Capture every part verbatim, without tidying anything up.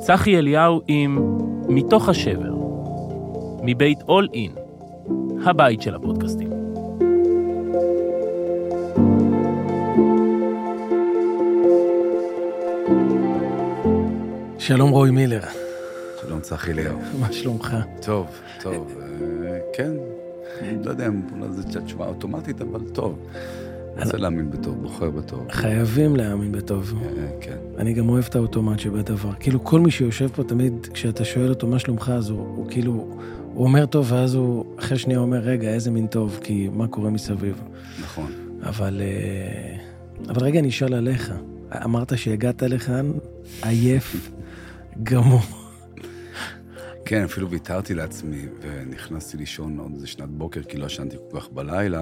צחי אליהו עם מתוך השבר, מבית אול אין, הבית של הפודקאסטים. שלום רוי מילר. שלום צחי אליהו. מה שלומך? טוב, טוב, כן, לא יודע אם זו תשובה אוטומטית, אבל טוב. רוצה להאמין בטוב, בוחר בטוב. חייבים להאמין בטוב. כן. אני גם אוהב את האוטומט שבדבר. כאילו כל מי שיושב פה תמיד, כשאתה שואל אותו מה שלומך, אז הוא, הוא כאילו, הוא אומר טוב, ואז הוא אחרי שנייה אומר, רגע, איזה מין טוב, כי מה קורה מסביב. נכון. אבל, אבל רגע, אני אשאל עליך. אמרת שהגעת לכאן, עייף, גמור. כן, אפילו ויתרתי לעצמי, ונכנסתי לישון עוד איזה שנת בוקר, כי לא ישנתי כל כך בלילה.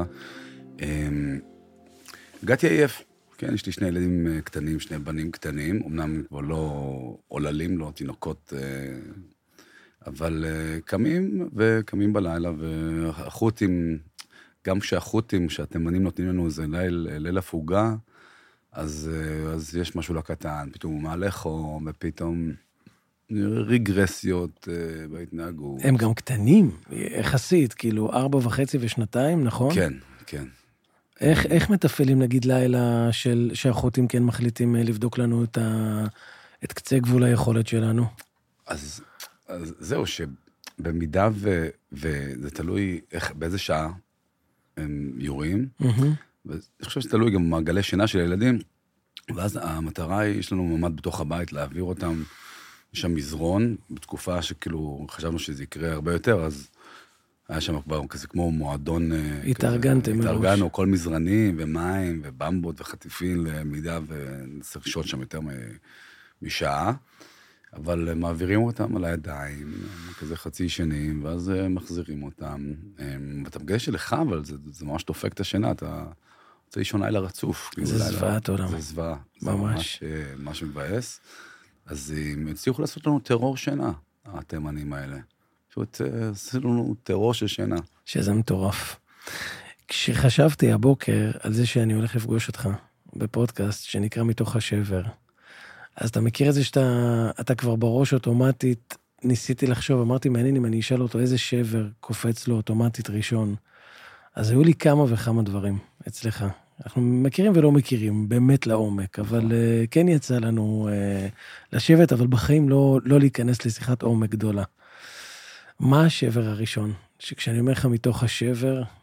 הגעתי עייף. כן, יש לי שני ילדים קטנים, שני בנים קטנים, אמנם כבר לא עוללים, לא תינוקות, אבל קמים וקמים בלילה, והחותים, גם כשהחותים, שהתימנים נותנים לנו איזה ליל, ליל הפוגה, אז, אז יש משהו לא קטן, פתאום הוא מהלך או ופתאום רגרסיות בהתנהגות. הם גם קטנים, יחסית, כאילו ארבע וחצי ושנתיים, נכון? כן, כן. איך, איך מתפעלים, נגיד, לילה של, שהחותים כן מחליטים לבדוק לנו את, ה, את קצה גבול היכולת שלנו? אז, אז זהו, שבמידה ו, וזה תלוי איך, באיזה שעה הם יורים, mm-hmm. ואני חושב שתלוי גם במעגלי שינה של הילדים, ואז המטרה היא, יש לנו ממד בתוך הבית להעביר אותם, יש שם מזרון, בתקופה שכאילו חשבנו שזה יקרה הרבה יותר, אז היה שם כבר כזה כמו מועדון... התארגנתם מראש. התארגנו, כל מזרנים ומים ובמבות וחטיפים למידה, ונצטרך לשעות שם יותר משעה, אבל מעבירים אותם על הידיים, כזה חצי שנים, ואז מחזירים אותם. ואתה מגלה שלך, אבל זה, זה ממש דופק את השינה, אתה רוצה לישון לילה רצוף. זה זוועת עולם. זה זוועה. ממש. זה ממש משהו מבאס. אז הם הצליחו לעשות לנו טרור שינה, התימנים האלה. פשוט עשו לנו טרור של שינה. שזה מטורף. כשחשבתי הבוקר על זה שאני הולך לפגוש אותך בפודקאסט שנקרא מתוך השבר, אז אתה מכיר את זה שאתה אתה כבר בראש אוטומטית, ניסיתי לחשוב, אמרתי מעניין אם אני אשאל אותו איזה שבר קופץ לו אוטומטית ראשון. אז היו לי כמה וכמה דברים אצלך. אנחנו מכירים ולא מכירים, באמת לעומק, אבל uh, כן יצא לנו uh, לשבת, אבל בחיים לא, לא להיכנס לשיחת עומק גדולה. מה השבר הראשון? שכשאני אומר לך מתוך השבר... אני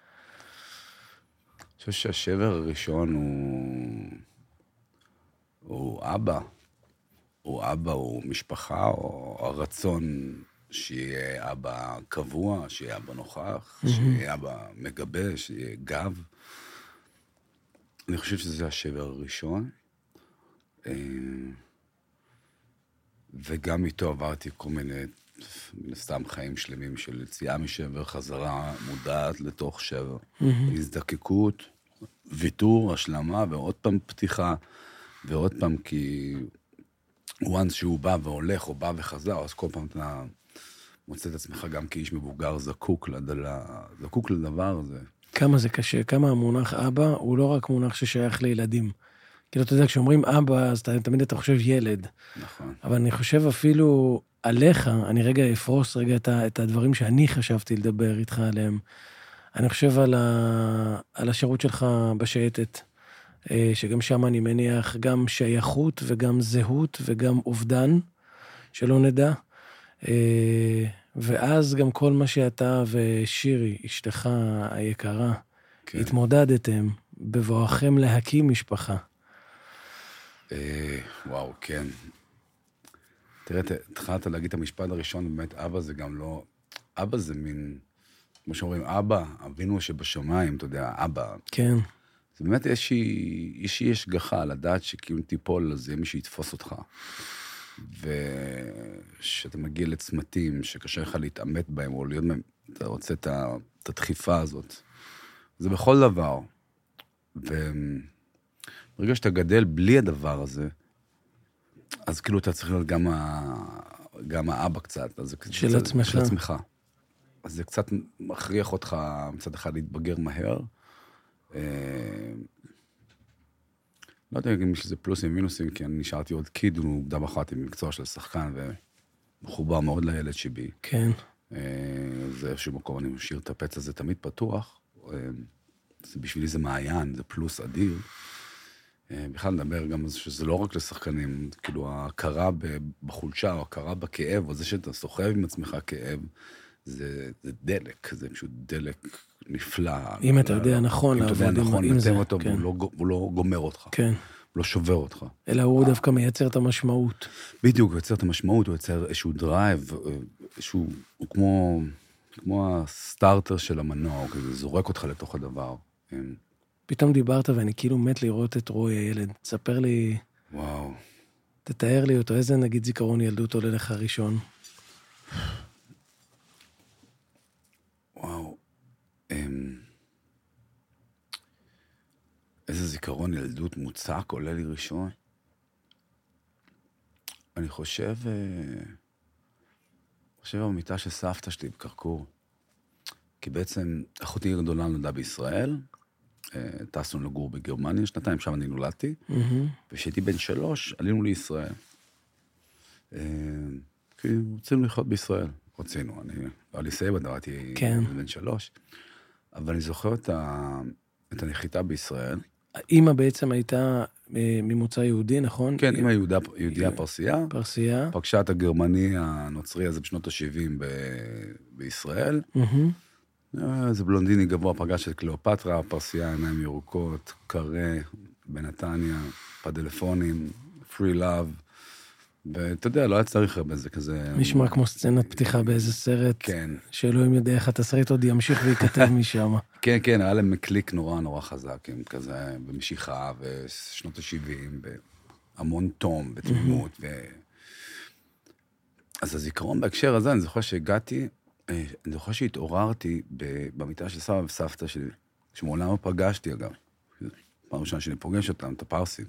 חושב שהשבר הראשון הוא... הוא אבא. הוא אבא, הוא משפחה, או הרצון שיהיה אבא קבוע, שיהיה אבא נוכח, mm-hmm. שיהיה אבא מגבה, שיהיה גב. אני חושב שזה השבר הראשון. וגם איתו עברתי כל מיני... סתם חיים שלמים של יציאה משבר, חזרה מודעת לתוך שבר. Mm-hmm. הזדקקות, ויתור, השלמה, ועוד פעם פתיחה, ועוד פעם כי once שהוא בא והולך, או בא וחזר, אז כל פעם אתה מוצא את עצמך גם כאיש מבוגר זקוק, לדל... זקוק לדבר הזה. כמה זה קשה, כמה המונח אבא הוא לא רק מונח ששייך לילדים. כאילו, אתה יודע, כשאומרים אבא, אז תמיד אתה חושב ילד. נכון. אבל אני חושב אפילו עליך, אני רגע אפרוס רגע את, את הדברים שאני חשבתי לדבר איתך עליהם. אני חושב על, ה, על השירות שלך בשייטת, שגם שם אני מניח גם שייכות וגם זהות וגם אובדן, שלא נדע. ואז גם כל מה שאתה ושירי, אשתך היקרה, כן. התמודדתם בבואכם להקים משפחה. וואו, כן. תראה, התחלת להגיד את המשפט הראשון, באמת, אבא זה גם לא... אבא זה מין... כמו שאומרים, אבא, אבינו שבשמיים, אתה יודע, אבא. כן. זה באמת יש יש גחה, לדעת שכאילו תיפול, אז יהיה מי שיתפוס אותך. ושאתה מגיע לצמתים, שקשה לך להתעמת בהם, או להיות מהם, אתה רוצה את הדחיפה הזאת. זה בכל דבר. וברגע שאתה גדל בלי הדבר הזה, אז כאילו אתה צריך להיות גם, ה... גם האבא קצת. אז של קצת, עצמך. של עצמך. אז זה קצת מכריח אותך מצד אחד להתבגר מהר. לא יודע אם יש לזה פלוסים ומינוסים, כי אני נשארתי עוד קיד, ונוגדה בחרתי במקצוע של שחקן, ומחובר מאוד לילד שבי. כן. זה איזשהו מקום, אני משאיר את הפץ הזה תמיד פתוח. בשבילי זה מעיין, זה פלוס אדיר. בכלל נדבר גם שזה לא רק לשחקנים, כאילו ההכרה בחולשה, או הכרה בכאב, או זה שאתה סוחב עם עצמך כאב, זה, זה דלק, זה פשוט דלק נפלא. אם אתה יודע נכון לעבוד עם זה. אם אתה יודע נכון, נתן אותו, כן. והוא לא, הוא לא גומר אותך. כן. הוא לא שובר אותך. אלא הוא דווקא מייצר את המשמעות. בדיוק, הוא יוצר את המשמעות, הוא יוצר איזשהו דרייב, איזשהו, הוא כמו, כמו הסטארטר של המנוע, הוא כזה זורק אותך לתוך הדבר. פתאום דיברת ואני כאילו מת לראות את רוי הילד. תספר לי... וואו. תתאר לי אותו, איזה נגיד זיכרון ילדות עולה לך ראשון? וואו. איזה זיכרון ילדות מוצק עולה לי ראשון. אני חושב... חושב במיטה של סבתא שלי בקרקור. כי בעצם אחותי גדולה נולדה בישראל, טסנו לגור בגרמניה, שנתיים שם אני נולדתי, וכשהייתי בן שלוש, עלינו לישראל. כי רצינו לחיות בישראל. רצינו, אני לא היה לי סבא, הייתי בן שלוש. אבל אני זוכר את הנחיתה בישראל. האמא בעצם הייתה ממוצא יהודי, נכון? כן, אמא יהודיה פרסייה. פרסייה. פגשה את הגרמני הנוצרי הזה בשנות ה-שבעים בישראל. זה בלונדיני גבוה, פגש את קליאופטרה, פרסייה, עיניים ירוקות, קרה, בנתניה, פדלפונים, free love, ואתה יודע, לא היה צריך הרבה זה כזה... נשמע כמו סצנת פתיחה באיזה סרט, כן. שאלוהים יודע איך התסריט עוד ימשיך וייכתב משם. כן, כן, היה להם קליק נורא נורא חזק, עם כזה במשיכה, ושנות ה-שבעים, בהמון תום, בתמימות, ו... אז הזיכרון בהקשר הזה, אני זוכר שהגעתי, אני זוכר שהתעוררתי במיטה של סבא וסבתא שלי, שמעולם לא פגשתי אגב, פעם ראשונה שאני פוגש אותם, את הפרסים.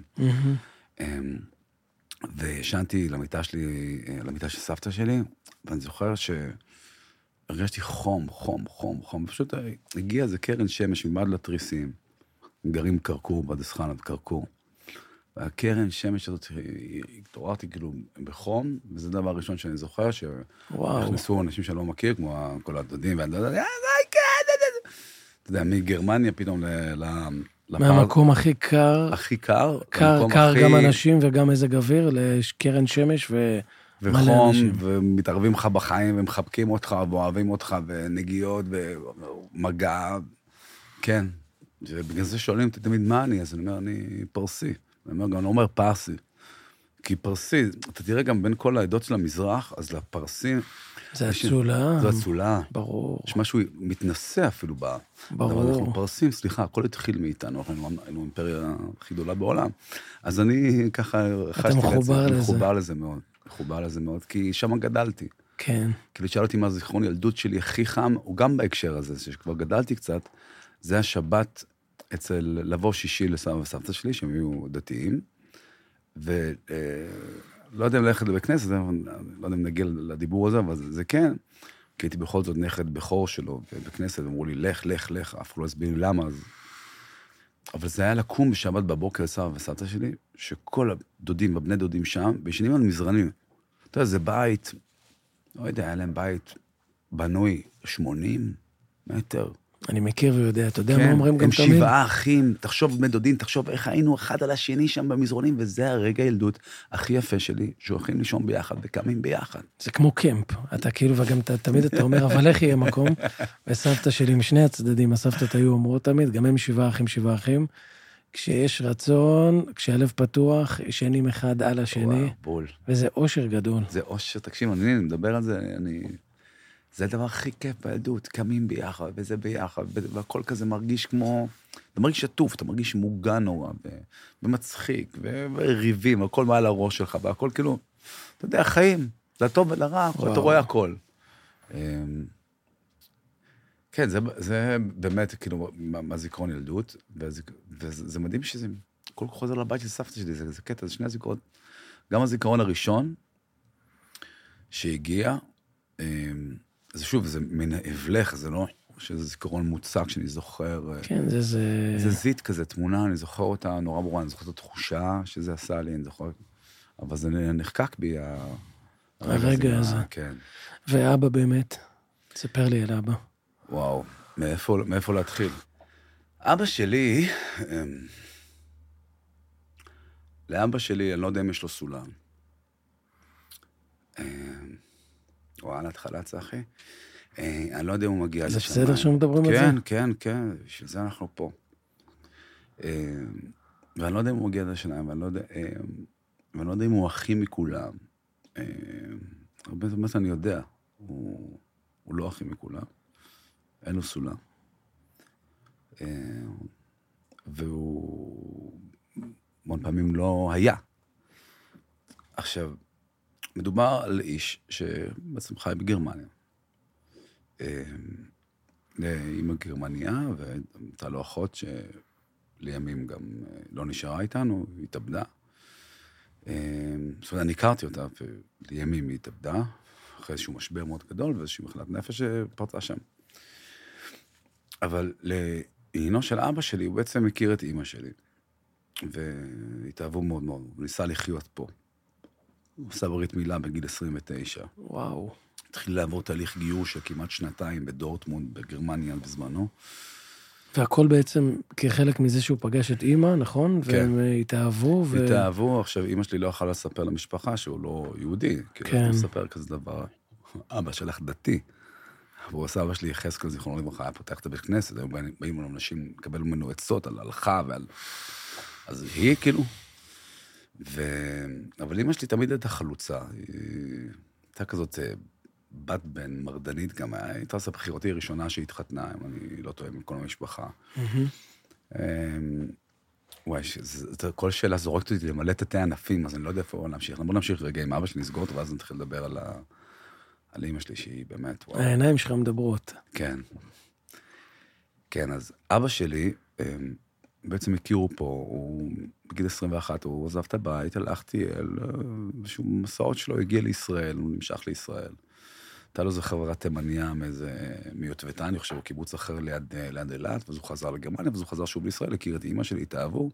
וישנתי למיטה שלי, למיטה של סבתא שלי, ואני זוכר שהרגשתי חום, חום, חום, חום, פשוט הגיע איזה קרן שמש ממד לתריסים, גרים קרקור, בדס חנה וקרקור. והקרן שמש הזאת, התעוררתי כאילו בחום, וזה דבר הראשון שאני זוכר, שנכנסו אנשים שאני לא מכיר, כמו כל הדודים, ואני לא יודע, אתה יודע, מגרמניה פתאום ל... מהמקום הכי קר, הכי קר, קר, קר גם אנשים וגם איזה אוויר, לקרן שמש וחום, ומתערבים לך בחיים, ומחבקים אותך, ואוהבים אותך, ונגיעות, ומגע, כן. ובגלל זה שואלים אותי תמיד מה אני, אז אני אומר, אני פרסי. אני אומר, אני אומר פרסי. כי פרסי, אתה תראה גם בין כל העדות של המזרח, אז לפרסים... זה אצולה. זה אצולה. ברור. יש משהו מתנסה אפילו בה. ברור. אנחנו פרסים, סליחה, הכל התחיל מאיתנו, אנחנו היינו אימפריה הכי גדולה בעולם. אז אני ככה... אתה מחובר לזה. מחובר לזה מאוד. מחובר לזה מאוד, כי שם גדלתי. כן. כאילו, שאל אותי מה זיכרון ילדות שלי הכי חם, הוא גם בהקשר הזה, שכבר גדלתי קצת, זה השבת אצל לבוא שישי לסבא וסבתא שלי, שהם היו דתיים, ולא יודע אם ללכת לבית כנסת, לא יודע אם נגיע לדיבור הזה, אבל זה כן, כי הייתי בכל זאת נכד בכור שלו, ובכנסת אמרו לי, לך, לך, לך, אף לא הסביר לי למה, אז... אבל זה היה לקום בשבת בבוקר לסבא וסבתא שלי, שכל הדודים, הבני דודים שם, וישנים על מזרנים. אתה יודע, זה בית, לא יודע, היה להם בית בנוי שמונים מטר. אני מכיר ויודע, אתה יודע מה אומרים גם תמיד? הם שבעה אחים, תחשוב בני דודים, תחשוב איך היינו אחד על השני שם במזרונים, וזה הרגע ילדות הכי יפה שלי, שהולכים לישון ביחד וקמים ביחד. זה כמו קמפ, אתה כאילו, וגם תמיד אתה אומר, אבל איך יהיה מקום? וסבתא שלי משני הצדדים, הסבתות היו אומרות תמיד, גם הם שבעה אחים, שבעה אחים, כשיש רצון, כשהלב פתוח, ישנים אחד על השני, וזה אושר גדול. זה אושר, תקשיב, אני מדבר על זה, אני... זה הדבר הכי כיף בילדות, קמים ביחד, וזה ביחד, והכל כזה מרגיש כמו... אתה מרגיש שטוף, אתה מרגיש מוגן נורא, ומצחיק, וריבים, הכל מעל הראש שלך, והכל כאילו, אתה יודע, חיים, זה הטוב ולרע, אתה רואה הכל. כן, זה, זה באמת, כאילו, מהזיכרון ילדות, וזה מדהים שזה, כל כך חוזר לבית של סבתא שלי, זה, זה קטע, זה שני הזיכרון. גם הזיכרון הראשון, שהגיע, זה שוב, זה מן הבלך, זה לא שזה זיכרון מוצק שאני זוכר. כן, זה זה... זה זית כזה, תמונה, אני זוכר אותה נורא ברורה, אני זוכר את התחושה שזה עשה לי, אני זוכר... אבל זה נחקק בי, הרגע הזה. כן. ואבא באמת, תספר לי על אבא. וואו, מאיפה, מאיפה להתחיל? אבא שלי, לאבא שלי, אני לא יודע אם יש לו סולם. וואלה, התחלה צחי. אני לא יודע אם הוא מגיע זה לשמיים. בסדר שמדברים על זה? כן, כן, כן, בשביל זה אנחנו פה. ואני לא יודע אם הוא מגיע לשמיים, ואני לא יודע, ואני לא יודע אם הוא הכי מכולם. הרבה באמת אני יודע, הוא, הוא לא הכי מכולם. אין לו סולם. והוא המון פעמים לא היה. עכשיו, מדובר על איש שבעצם חי בגרמניה. לאמא גרמניה, והייתה לו אחות שלימים גם לא נשארה איתנו, היא התאבדה. זאת אומרת, אני הכרתי אותה, ולימים היא התאבדה, אחרי איזשהו משבר מאוד גדול, ואיזושהי מחלת נפש שפרצה שם. אבל לעניינו של אבא שלי, הוא בעצם הכיר את אמא שלי, והתאהבו מאוד מאוד, הוא ניסה לחיות פה. הוא עשה ברית מילה בגיל עשרים ותשע. וואו. התחיל לעבור תהליך גיור של כמעט שנתיים בדורטמונד, בגרמניה בזמנו. והכל בעצם כחלק מזה שהוא פגש את אמא, נכון? כן. והם התאהבו. ו... התאהבו, עכשיו אמא שלי לא יכולה לספר למשפחה שהוא לא יהודי. כן. כאילו, הוא מספר כזה דבר. אבא שלך דתי. והוא עשה, אבא שלי יחזקאל זיכרונו לברכה, היה פותח את הבית כנסת, היו באים לנו אנשים לקבל ממנו עצות על הלכה ועל... אז היא כאילו... ו... אבל אמא שלי תמיד הייתה חלוצה. היא הייתה כזאת בת בן מרדנית גם. הייתה עושה בחירותי הראשונה שהתחתנה, אם אני לא טועה, עם כל המשפחה. וואי, כל שאלה זורקת אותי למלא את תתי ענפים, אז אני לא יודע איפה להמשיך. בוא נמשיך רגע עם אבא שנסגור אותו, ואז נתחיל לדבר על ה... על אמא שלי שהיא באמת... העיניים שלך מדברות. כן. כן, אז אבא שלי, בעצם הכירו פה, הוא בגיל עשרים ואחת, הוא עזב את הבית, הלכתי אל... איזשהו מסעות שלו הגיע לישראל, הוא נמשך לישראל. הייתה לו איזו חברה תימניה מאיזה... מיוטבתה, אני חושב, הוא קיבוץ אחר ליד, ליד אילת, ואז הוא חזר לגרמניה, ואז הוא חזר שוב לישראל, הכיר את אמא שלי, התאהבו.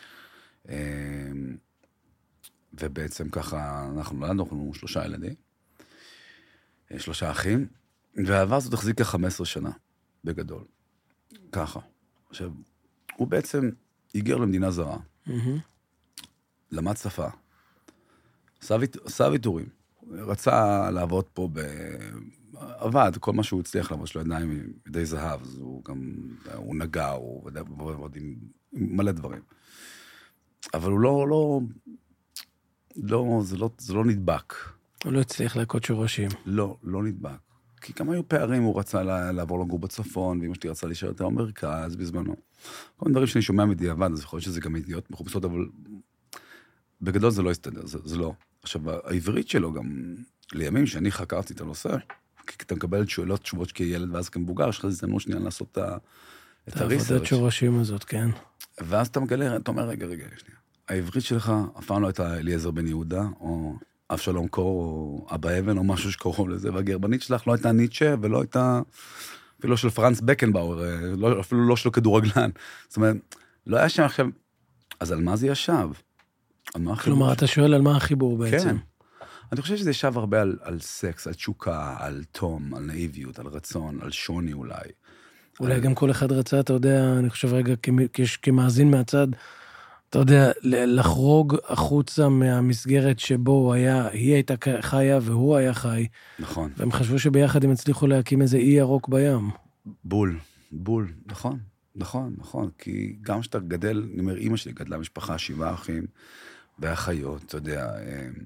ובעצם ככה, אנחנו נולדנו, אנחנו שלושה ילדים. שלושה אחים, והאהבה הזאת החזיקה חמש עשרה שנה, בגדול. ככה. עכשיו, הוא בעצם היגר למדינה זרה, למד שפה, עשה ויתורים, רצה לעבוד פה, עבד, כל מה שהוא הצליח לעבוד, יש לו ידיים ידי זהב, אז הוא גם, הוא נגע, הוא עבוד עם מלא דברים. אבל הוא לא, לא, לא, זה לא, זה לא נדבק. הוא לא הצליח להכות שורשים. לא, לא נדבק. כי כמה היו פערים, הוא רצה לעבור לגור בצפון, ואמא שלי רצה להישאר יותר במרכז בזמנו. כל מיני דברים שאני שומע מדיעבד, אז יכול להיות שזה גם ידיעות מחופשות, אבל בגדול זה לא הסתדר, זה, זה לא. עכשיו, העברית שלו גם, לימים שאני חקרתי את הנושא, כי אתה מקבל שאלות, תשובות כילד, ואז כמבוגר, יש לך הזדמנות שנייה לעשות את הריסרצ'. העבודת שורשים הזאת, כן. ואז אתה מגלה, אתה אומר, רגע, רגע, שנייה. העברית שלך אף פעם לא הייתה אליעזר בן יהודה, או אבשלום קור, או אבא אבן, או משהו שקוראים לזה, והגרמנית שלך לא הייתה ניטשה, ולא הייתה, אפילו של פרנץ בקנבאואר, לא, אפילו לא של כדורגלן. זאת אומרת, לא היה שם עכשיו, אז על מה זה ישב? כלומר, אתה שואל על מה החיבור בעצם. כן. אני חושב שזה ישב הרבה על, על סקס, על תשוקה, על תום, על נאיביות, על רצון, על שוני אולי. אולי על... גם כל אחד רצה, אתה יודע, אני חושב רגע, כמאזין מהצד, אתה יודע, לחרוג החוצה מהמסגרת שבו הוא היה, היא הייתה חיה והוא היה חי. נכון. והם חשבו שביחד הם הצליחו להקים איזה אי ירוק בים. בול, בול, נכון, נכון, נכון. כי גם כשאתה גדל, אני אומר, אמא שלי גדלה משפחה, שבעה אחים ואחיות, אתה יודע,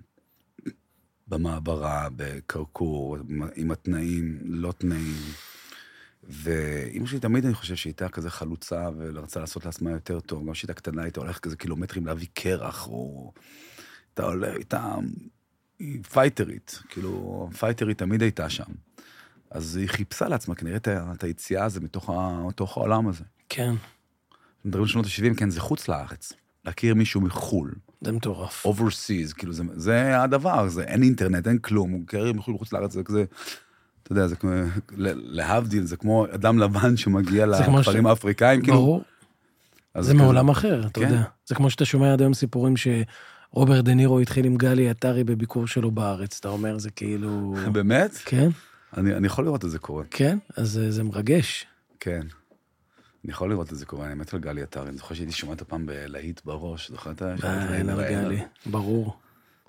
במעברה, בקרקור, עם התנאים, לא תנאים. ואמא שלי תמיד אני חושב שהייתה כזה חלוצה ורצה לעשות לעצמה יותר טוב, גם שהייתה קטנה, הייתה הולכת כזה קילומטרים להביא קרח, או הייתה הולכת, הייתה פייטרית, כאילו, פייטרית תמיד הייתה שם. אז היא חיפשה לעצמה, כנראה את היציאה הזה מתוך העולם הזה. כן. מדברים לשנות ה-שבעים, כן, זה חוץ לארץ. להכיר מישהו מחול. זה מטורף. overseas, כאילו, זה, זה הדבר, זה, אין אינטרנט, אין כלום, הוא קריר מחול חוץ לארץ, זה כזה, אתה יודע, זה כמו, להבדיל, זה כמו אדם לבן שמגיע לכפרים האפריקאים, כאילו. ברור. זה מעולם אחר, אתה יודע. זה כמו שאתה שומע עד היום סיפורים שרוברט דה נירו התחיל עם גלי עטרי בביקור שלו בארץ, אתה אומר, זה כאילו... באמת? כן. אני יכול לראות את זה קורה. כן? אז זה מרגש. כן. אני יכול לראות את זה קורה, אני מת על גלי עטרי, אני זוכר שהייתי שומעת הפעם בלהיט בראש, זוכרת? אין על גלי, ברור.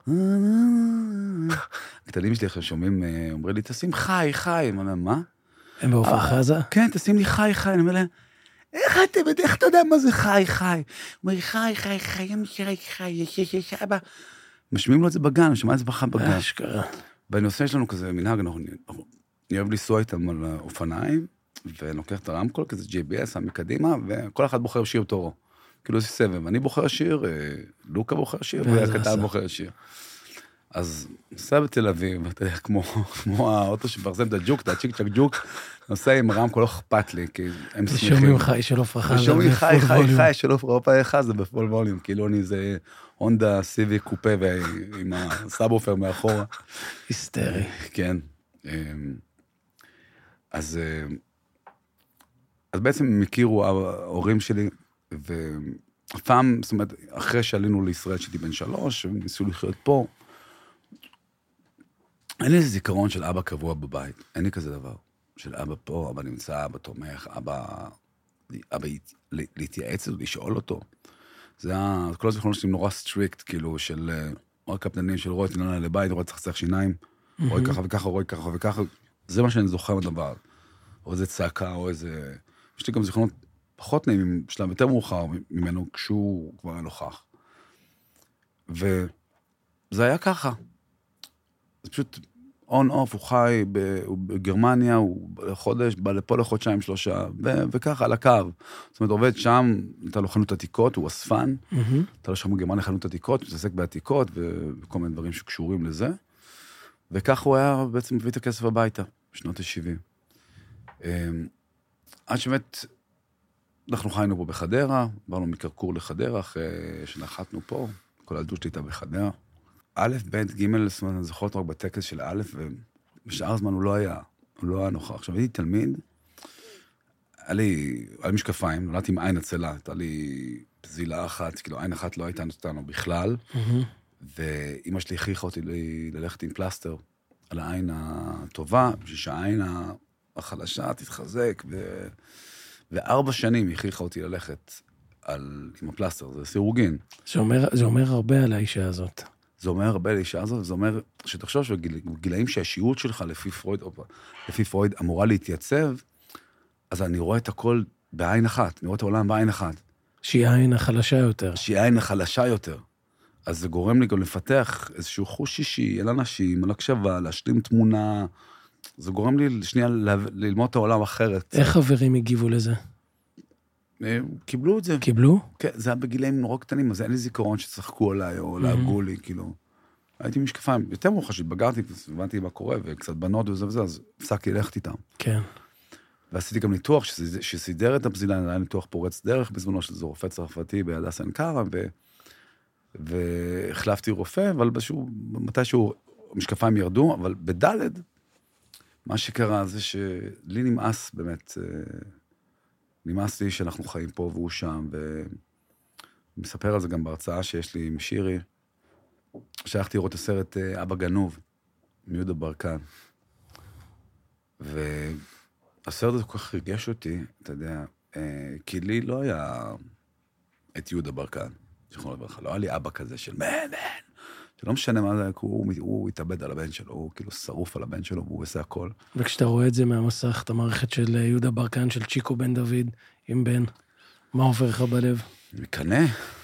הקטנים שלי עכשיו שומעים, אומרים לי, תשים חי, חי, אני אומר, מה? הם בעופר חזה? כן, תשים לי חי, חי, אני אומר להם, איך אתה, איך אתה יודע מה זה חי, חי? הוא אומר, חי, חי, חי, חי, חי, יש, יש, יש, אבא. משמיעים לו את זה בגן, אני שומע את זה בחם בגן. אשכרה. ואני עושה, יש לנו כזה מנהג, אני אוהב לנסוע איתם על אופניים, ואני לוקח את הרמקול, כזה ג'י בי אס, מקדימה, וכל אחד בוחר שיר תורו. כאילו זה סבב, אני בוחר שיר, לוקה בוחר שיר, והקטן בוחר שיר. אז נוסע בתל אביב, אתה יודע, כמו האוטו שפרסם את הג'וק, את הצ'יק צ'ק ג'וק, נוסע עם רמקול, לא אכפת לי, כי הם שמחים. ושומעים חי של עופר חזה. ושומעים חי, חי, חי של עופר חזה בפול ווליום, כאילו אני זה הונדה סיבי קופה, עם הסאבופר מאחורה. היסטרי. כן. אז... אז בעצם הם הכירו ההורים שלי, והפעם, זאת אומרת, אחרי שעלינו לישראל שהייתי בן שלוש, הם ניסו לחיות פה, אין לי איזה זיכרון של אבא קבוע בבית, אין לי כזה דבר, של אבא פה, אבא נמצא, אבא תומך, אבא, אבא להתייעץ, לשאול אותו. זה היה, כל הזיכרון שלי נורא סטריקט, כאילו, של רוי קפדנים, של רוי תנונה לבית, רוי צחצח שיניים, רוי ככה וככה, רוי ככה וככה, זה מה שאני זוכר בדבר. או איזה צעקה, או איזה... יש לי גם זיכרונות פחות נעימים, בשלב יותר מאוחר ממנו, כשהוא כבר היה נוכח. וזה היה ככה. זה פשוט און אוף, הוא חי בגרמניה, הוא חודש, בא לפה לחודשיים שלושה, וככה על הקו. זאת אומרת, עובד שם, אתה לא חנות עתיקות, הוא אספן, אתה לא שם בגרמניה חנות עתיקות, הוא מתעסק בעתיקות, וכל מיני דברים שקשורים לזה. וככה הוא היה בעצם מביא את הכסף הביתה, בשנות ה-שבעים. עד שבאמת, אנחנו חיינו פה בחדרה, באנו מקרקור לחדרה, אחרי שנחתנו פה, כל הילדות שלי הייתה בחדרה. א', ב', ג', זאת אומרת, אני זוכר אותו רק בטקס של א', ובשאר הזמן הוא לא היה, הוא לא היה נוכח. עכשיו, הייתי תלמיד, היה לי, היה לי משקפיים, נולדתי עם עין הצלה, הייתה לי פזילה אחת, כאילו עין אחת לא הייתה נותנו בכלל, ואמא שלי הכריחה אותי ללכת עם פלסטר על העין הטובה, בשביל שהעין החלשה תתחזק, ו... וארבע שנים היא הכריחה אותי ללכת על... עם הפלסטר, זה סירוגין. זה אומר, זה אומר הרבה על האישה הזאת. זה אומר הרבה על האישה הזאת, זה אומר שתחשוב שבגילאים שהשיעות שלך לפי פרויד, או, לפי פרויד אמורה להתייצב, אז אני רואה את הכל בעין אחת, אני רואה את העולם בעין אחת. שהיא העין החלשה יותר. שהיא העין החלשה יותר. אז זה גורם לי גם לפתח איזשהו חוש שישי, אל אנשים, על הקשבה, להשלים תמונה, זה גורם לי שנייה ללמוד את העולם אחרת. איך חברים הגיבו לזה? קיבלו את זה. קיבלו? כן, זה היה בגילאים נורא קטנים, אז אין לי זיכרון שצחקו עליי, או להגו לי, כאילו. הייתי משקפיים, יותר מאוחר שהתבגרתי, הבנתי מה קורה, וקצת בנות וזה וזה, אז הפסקתי ללכת איתם. כן. ועשיתי גם ניתוח שסידר את הפזילה, היה ניתוח פורץ דרך, בזמנו של זה רופא צרפתי בהדסה עין כרם, והחלפתי רופא, אבל מתישהו המשקפיים ירדו, אבל בדלת, מה שקרה זה שלי נמאס באמת, נמאס לי שאנחנו חיים פה והוא שם, ומספר על זה גם בהרצאה שיש לי עם שירי, שהלכתי לראות את הסרט אבא גנוב, מיהודה ברקן. והסרט הזה כל כך ריגש אותי, אתה יודע, כי לי לא היה את יהודה ברקן, שכונה לברכה, לא היה לי אבא כזה של מן, מן, שלא משנה מה זה, הוא, הוא התאבד על הבן שלו, הוא כאילו שרוף על הבן שלו, והוא עושה הכל. וכשאתה רואה את זה מהמסך, את המערכת של יהודה ברקן, של צ'יקו בן דוד, עם בן, מה עובר לך בלב? מקנה.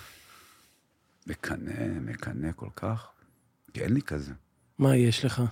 מקנה, מקנה כל כך. כי אין לי כזה. מה יש לך?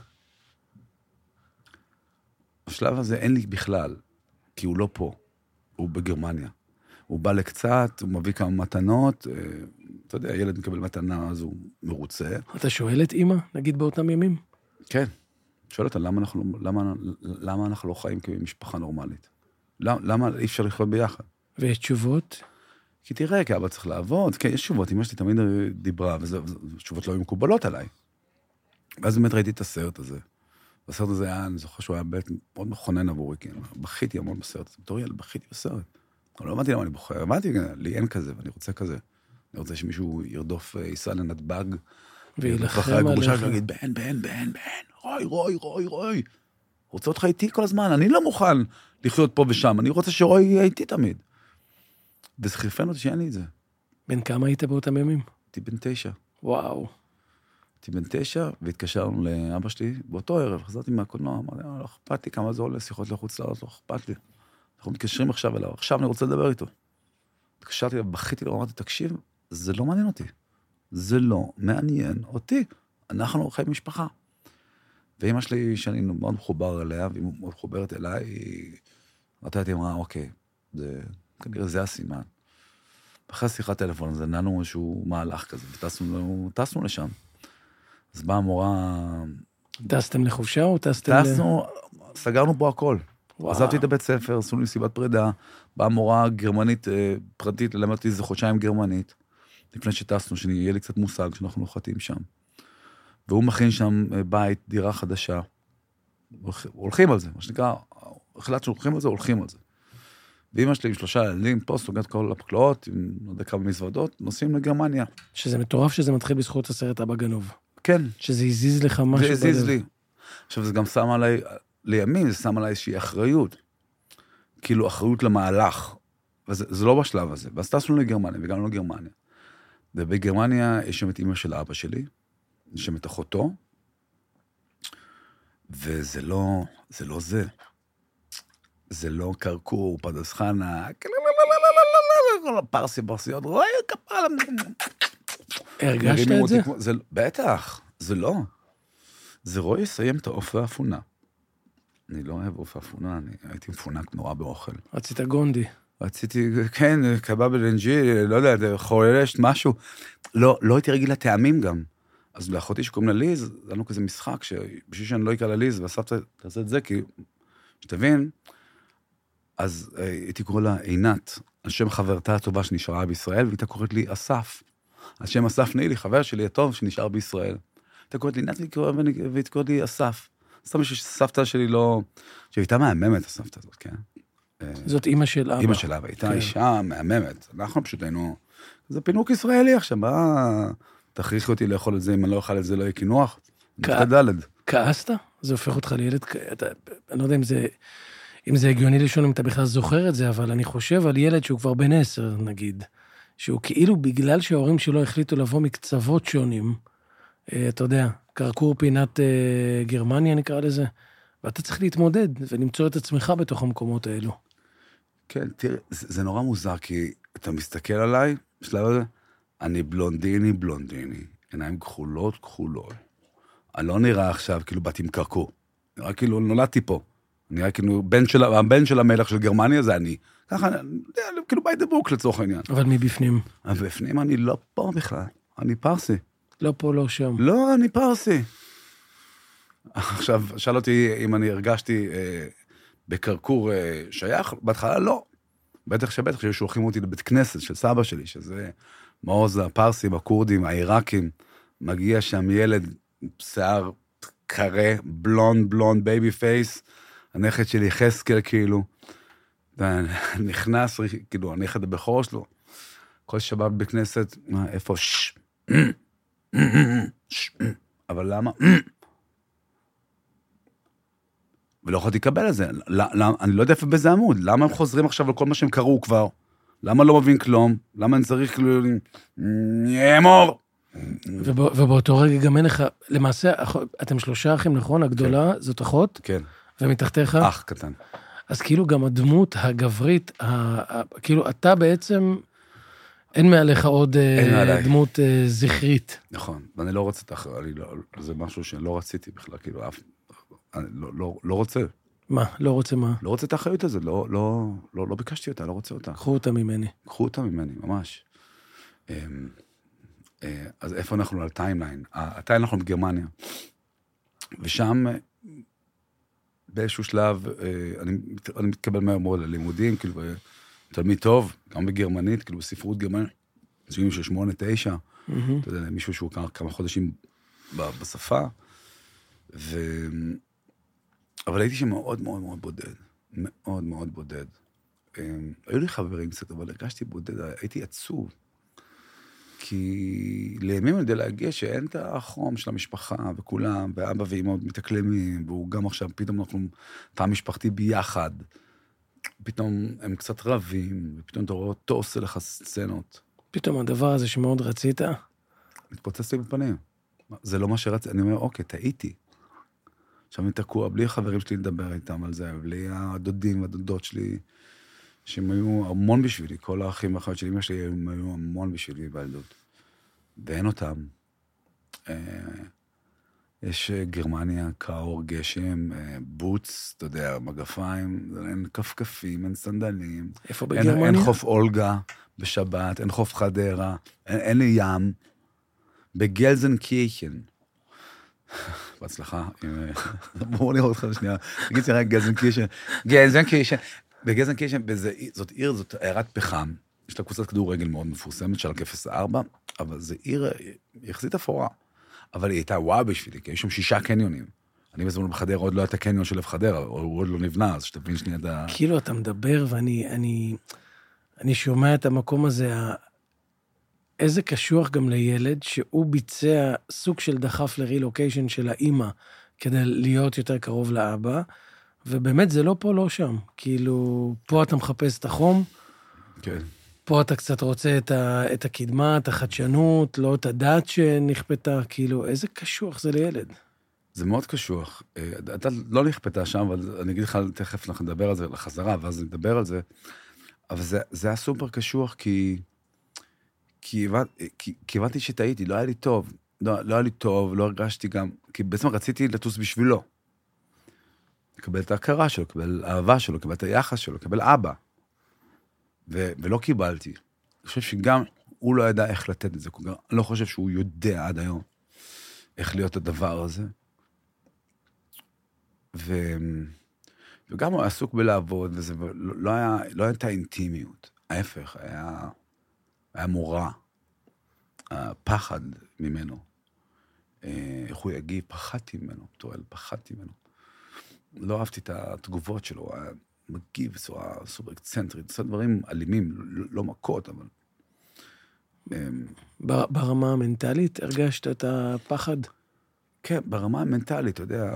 בשלב הזה אין לי בכלל, כי הוא לא פה. הוא בגרמניה. הוא בא לקצת, הוא מביא כמה מתנות, אתה יודע, ילד מקבל מתנה, אז הוא מרוצה. אתה שואל את אמא, נגיד באותם ימים? כן. שואל אותה, למה אנחנו, למה, למה אנחנו לא חיים כמשפחה נורמלית? למה, למה אי אפשר לחיות ביחד? ויש תשובות? כי תראה, כי אבא צריך לעבוד, כן, יש תשובות, אמא שלי תמיד דיברה, וזה, תשובות לא היו מקובלות עליי. ואז באמת ראיתי את הסרט הזה, בסרט הזה היה, אני זוכר שהוא היה באמת מאוד מכונן עבורי, כי בכיתי המון בסרט, בתור ילד בכיתי בסרט. אבל לא הבנתי למה אני בוחר, הבנתי, לי אין כזה, ואני רוצה כזה. אני רוצה שמישהו ירדוף, ייסע לנתב"ג, וילחם עליך. ויגיד, בן, בן, בן, בן, רוי, רוי, רוי, רוי. רוצה אותך איתי כל הזמן, אני לא מוכן לחיות פה ושם, אני רוצה שרוי יהיה איתי תמיד. וזה חירפן אותי שאין לי את זה. בן כמה היית באותם ימים? הייתי בן תשע. וואו. הייתי בן תשע, והתקשרנו לאבא שלי באותו ערב, חזרתי מהקולנוע, אמרתי, לא אכפת לי כמה זה עולה, שיחות לחוץ לארץ, לא אכפת לי. אנחנו מתקשרים עכשיו אליו, עכשיו אני רוצה לדבר איתו. התקשרתי אליו, בכיתי לו, אמרתי, תקשיב, זה לא מעניין אותי. זה לא מעניין אותי. אנחנו חיים משפחה. ואמא שלי, שאני מאוד מחובר אליה, והיא מאוד מחוברת אליי, היא ראתה אמרה, אוקיי, זה, כנראה זה הסימן. אחרי שיחת טלפון הזה, נענו איזשהו מהלך כזה, וטסנו טסנו לשם. אז באה המורה... טסתם לחופשה או טסתם... טסנו, סגרנו פה הכל. עזבתי את הבית ספר, עשו לי מסיבת פרידה, באה מורה גרמנית פרטית, למדתי איזה חודשיים גרמנית, לפני שטסנו, שיהיה לי קצת מושג שאנחנו נוחתים שם. והוא מכין שם בית, דירה חדשה. הולכים על זה, מה שנקרא, החלט שהולכים על זה, הולכים על זה. ואמא שלי עם שלושה ילדים, פה סוגרת כל הפקלאות, עם לא יודע כמה מזוודות, נוסעים לגרמניה. שזה מטורף שזה מתחיל בזכות הסרט אבא גנוב. כן. שזה הזיז לך משהו. זה הזיז לי. עכשיו, זה גם שם עליי, לימים זה שם עליי איזושהי אחריות. כאילו, אחריות למהלך. וזה לא בשלב הזה. ואז טסנו לגרמניה, והגענו לגרמניה. ובגרמניה יש שם את אמא של אבא שלי, יש שם את אחותו, וזה לא, זה לא זה. זה לא קרקור, פרדס חנה, פרסי, פרסיות, רואי, כפרה. הרגשת את זה? בטח, זה לא. זה רואי יסיים את האוף והאפונה. אני לא אוהב אוף והאפונה, אני הייתי מפונק נורא באוכל. רצית גונדי. רציתי, כן, קבב בלנג'י, לא יודע, חוללשת, משהו. לא, לא הייתי רגיל לטעמים גם. אז לאחותי שקוראים לה ליז, זה היה לנו כזה משחק, שבשביל שאני לא אקרא לה ליז, והסבתא תעשה את זה, כי, שתבין, אז הייתי קורא לה עינת, על שם חברתה הטובה שנשארה בישראל, והייתה קוראת לי אסף. על שם אסף נעילי, חבר שלי הטוב שנשאר בישראל. הייתה קוראת לי עינת, והייתה קוראת לי אסף. סתם בשביל שסבתא שלי לא... שהייתה מהממת, הסבתא הזאת, כן? זאת אמא של אבא. אמא של אבא, הייתה אישה מהממת. אנחנו פשוט היינו... זה פינוק ישראלי עכשיו, מה... תכריחי אותי לאכול את זה, אם אני לא אוכל את זה, לא יהיה כינוח. כעסת? זה הופך אותך לילד... אני לא יודע אם זה... אם זה הגיוני לשון, אם אתה בכלל זוכר את זה, אבל אני חושב על ילד שהוא כבר בן עשר, נגיד, שהוא כאילו בגלל שההורים שלו החליטו לבוא מקצוות שונים, אתה יודע, קרקור פינת גרמניה נקרא לזה, ואתה צריך להתמודד ולמצוא את עצמך בתוך המקומות האלו. כן, תראה, זה, זה נורא מוזר, כי אתה מסתכל עליי, בשלב הזה, אני בלונדיני, בלונדיני, עיניים כחולות, כחולות. אני לא נראה עכשיו כאילו באתי עם קרקור, נראה כאילו נולדתי פה. נראה כאילו, בן של, הבן של המלך של גרמניה זה אני. ככה, כאילו by the book לצורך העניין. אבל מבפנים? אבל בפנים אני לא פה בכלל. אני פרסי. לא פה, לא שם. לא, אני פרסי. עכשיו, שאל אותי אם אני הרגשתי אה, בקרקור אה, שייך, בהתחלה לא. בטח שבטח ששולחים אותי לבית כנסת של סבא שלי, שזה מעוז הפרסים, הקורדים, העיראקים. מגיע שם ילד, שיער קרה, בלונד, בלונד, בייבי פייס, הנכד שלי חסקל, כאילו, נכנס, כאילו, הנכד הבכור שלו, כל שבת בכנסת, איפה, שש, אבל למה? ולא יכולתי לקבל את זה, אני לא יודע איפה בזה עמוד, למה הם חוזרים עכשיו על כל מה שהם קראו כבר? למה לא מבין כלום? למה אני צריך, כאילו, אמור? ובאותו רגע גם אין לך, למעשה, אתם שלושה אחים, נכון? הגדולה זאת אחות? כן. ומתחתיך? אח קטן. אז כאילו גם הדמות הגברית, כאילו אתה בעצם, אין מעליך עוד דמות זכרית. נכון, ואני לא רציתי, זה משהו שלא רציתי בכלל, כאילו, אני לא רוצה. מה? לא רוצה מה? לא רוצה את האחריות הזאת, לא ביקשתי אותה, לא רוצה אותה. קחו אותה ממני. קחו אותה ממני, ממש. אז איפה אנחנו על טיימליין? הטיימליין אנחנו בגרמניה. ושם, באיזשהו שלב, אני, אני מתקבל מהר מאוד ללימודים, כאילו, תלמיד טוב, גם בגרמנית, כאילו, בספרות גרמנית, ציונים של שמונה, תשע, mm-hmm. אתה יודע, מישהו שהוא כמה, כמה חודשים בשפה, ו... אבל הייתי שמאוד מאוד מאוד בודד. מאוד מאוד בודד. היו לי חברים קצת, אבל הרגשתי בודד, הייתי עצוב. כי לימים אני יודע להגיע שאין את החום של המשפחה וכולם, ואבא ואמא עוד מתאקלמים, והוא גם עכשיו, פתאום אנחנו תא משפחתי ביחד. פתאום הם קצת רבים, ופתאום אתה רואה אותו עושה לך סצנות. פתאום הדבר הזה שמאוד רצית? מתפוצץ לי בפנים. זה לא מה שרציתי, אני אומר, אוקיי, טעיתי. עכשיו אני תקוע, בלי החברים שלי לדבר איתם על זה, בלי הדודים והדודות שלי, שהם היו המון בשבילי, כל האחים והאחיות של אמא שלי הם היו המון בשבילי בילדות. ואין אותם. יש גרמניה, קאור, גשם, בוץ, אתה יודע, מגפיים, אין כפכפים, אין סנדלים. איפה בגרמניה? אין חוף אולגה בשבת, אין חוף חדרה, אין, אין לי ים. בגלזנקירכן. בהצלחה. בואו נראה אותך שנייה. תגיד לי רק גלזנקירכן. גלזנקירכן. בגלזנקירכן, זאת עיר, זאת עיירת פחם. יש לה קבוצת כדורגל מאוד מפורסמת, של אפס ארבע, אבל זו עיר יחסית אפורה. אבל היא הייתה וואו בשבילי, כי יש שם שישה קניונים. אני בזמן בחדרה עוד לא הייתה קניון של לב חדרה, הוא עוד לא נבנה, אז שתבין שנייה את ה... כאילו אתה מדבר, ואני אני, אני שומע את המקום הזה, איזה קשוח גם לילד, שהוא ביצע סוג של דחף לרילוקיישן של האמא, כדי להיות יותר קרוב לאבא, ובאמת זה לא פה, לא שם. כאילו, פה אתה מחפש את החום, כן. פה אתה קצת רוצה את, ה, את הקדמה, את החדשנות, לא את הדת שנכפתה, כאילו, איזה קשוח זה לילד. זה מאוד קשוח. אתה לא נכפתה שם, אבל אני אגיד לך, תכף אנחנו נדבר על זה לחזרה, ואז נדבר על זה, אבל זה, זה היה סופר קשוח, כי, כי, כי, כי הבנתי שטעיתי, לא היה לי טוב, לא, לא היה לי טוב, לא הרגשתי גם, כי בעצם רציתי לטוס בשבילו. לקבל את ההכרה שלו, לקבל אהבה שלו, לקבל את היחס שלו, לקבל אבא. ו- ולא קיבלתי. אני חושב שגם הוא לא ידע איך לתת את זה. אני לא חושב שהוא יודע עד היום איך להיות הדבר הזה. ו... וגם הוא היה עסוק בלעבוד, וזה לא, לא היה, לא הייתה אינטימיות. ההפך, היה, היה מורא. הפחד ממנו. איך הוא יגיב, פחדתי ממנו. תואל, פחדתי ממנו. לא אהבתי את התגובות שלו, הוא היה מגיב בצורה סופר אקצנטרית, עושה דברים אלימים, לא, לא מכות, אבל... ברמה המנטלית הרגשת את הפחד? כן, ברמה המנטלית, אתה יודע,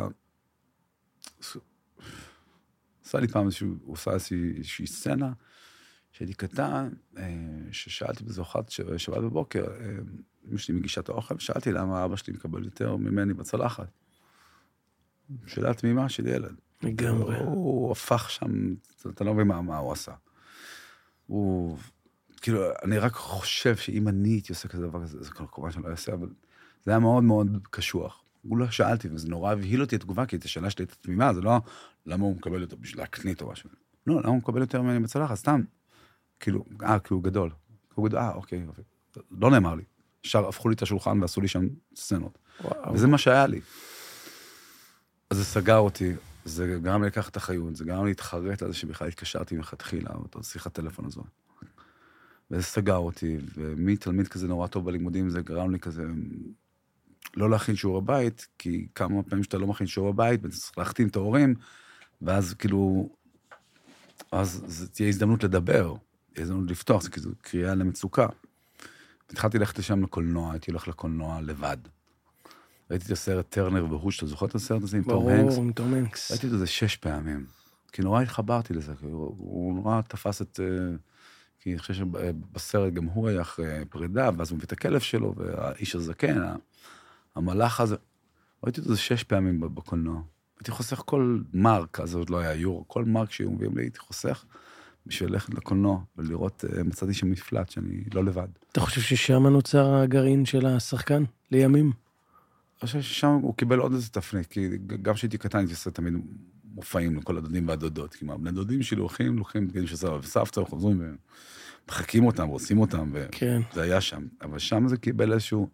עשה לי פעם איזשהו, הוא עושה איזושהי סצנה, שהייתי קטן, ששאלתי בזו אחת שבת בבוקר, אמא שלי מגישה את האוכל, ושאלתי למה אבא שלי מקבל יותר ממני בצלחת. שאלה תמימה של ילד. לגמרי. הוא הפך שם, אתה לא מבין מה הוא עשה. הוא, כאילו, אני רק חושב שאם אני הייתי עושה כזה דבר כזה, זה כמובן שאני לא אעשה, אבל זה היה מאוד מאוד קשוח. הוא לא שאלתי, וזה נורא הבהיל אותי את התגובה, כי את השאלה שלי הייתה תמימה, זה לא, למה הוא מקבל יותר בשביל להקנית או משהו. לא, למה הוא מקבל יותר ממני בצלחת, סתם. כאילו, אה, כי הוא גדול. הוא גדול, אה, אוקיי, אוקיי. לא נאמר לי. אפשר, הפכו לי את השולחן ועשו לי שם סצנות. וואו. וזה מה שהיה לי. אז זה סגר אותי, זה גרם לי לקחת את החיות, זה גרם לי להתחרט על זה שבכלל התקשרתי מלכתחילה, אותו שיחת טלפון הזו. וזה סגר אותי, ומתלמיד כזה נורא טוב בלימודים, זה גרם לי כזה, לא להכין שיעור הבית, כי כמה פעמים שאתה לא מכין שיעור הבית, צריך להחתים את ההורים, ואז כאילו, אז זה תהיה הזדמנות לדבר, תהיה הזדמנות לפתוח, זה כאילו קריאה למצוקה. והתחלתי ללכת לשם לקולנוע, הייתי הולך לקולנוע לבד. ראיתי את הסרט טרנר והוש, אתה זוכר את הסרט הזה עם תום הנקס? ברור, עם תום הנקס. ראיתי את זה שש פעמים, כי נורא התחברתי לזה, הוא נורא תפס את... כי אני חושב שבסרט גם הוא היה אחרי פרידה, ואז הוא מביא את הכלב שלו, והאיש הזקן, המלאך הזה. ראיתי את זה שש פעמים בקולנוע. הייתי חוסך כל מרק, אז עוד לא היה יורו, כל מרק שהיו מביאים לי, הייתי חוסך בשביל ללכת לקולנוע, ולראות, מצאתי שם מפלט שאני לא לבד. אתה חושב ששם נוצר הגרעין של השחקן, לימים? אני חושב ששם הוא קיבל עוד איזה תפנית, כי גם כשהייתי קטן, הייתי עושה תמיד מופעים לכל הדודים והדודות, כי מה, בני דודים שלי הולכים, לוקחים בגדים של סבא וסבתא, חוזרים ומחקים אותם, ועושים אותם, כן. וזה היה שם. אבל שם זה קיבל איזשהו...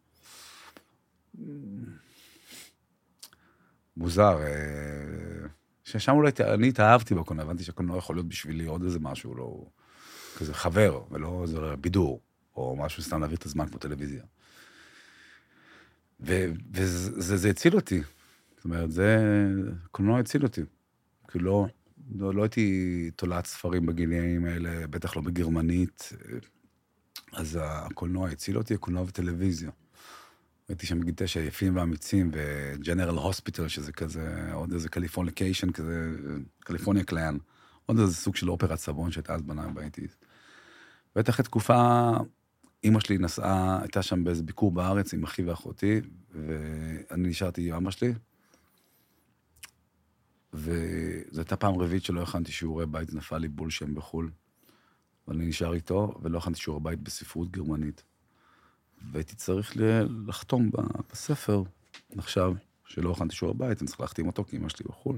מוזר, ששם אולי אני התאהבתי בקולנוע, הבנתי שהקולנוע יכול להיות בשבילי עוד איזה משהו, לא... כזה חבר, ולא איזה בידור, או משהו סתם להעביר את הזמן כמו טלוויזיה. וזה הציל אותי. זאת אומרת, זה... קולנוע הציל אותי. כי לא, לא, לא הייתי תולעת ספרים בגילאים האלה, בטח לא בגרמנית, אז הקולנוע הציל אותי, הקולנוע וטלוויזיה. הייתי שם בגיל תשע, יפים ואמיצים, וג'נרל הוספיטל, שזה כזה, עוד איזה קליפורניקיישן, כזה, קליפורניה קליין, עוד איזה סוג של אופרת סבון, שהייתה אז בניים באיטיז. בטח את תקופה, אמא שלי נסעה, הייתה שם באיזה ביקור בארץ עם אחי ואחותי, ואני נשארתי עם אמא שלי, וזו הייתה פעם רביעית שלא הכנתי שיעורי בית, נפל לי בול שם בחול, ואני נשאר איתו, ולא הכנתי שיעורי בית בספרות גרמנית. והייתי צריך לחתום בספר, עכשיו, שלא הכנתי שיעורי בית, אני צריך להחתים אותו, כי אמא שלי בחול.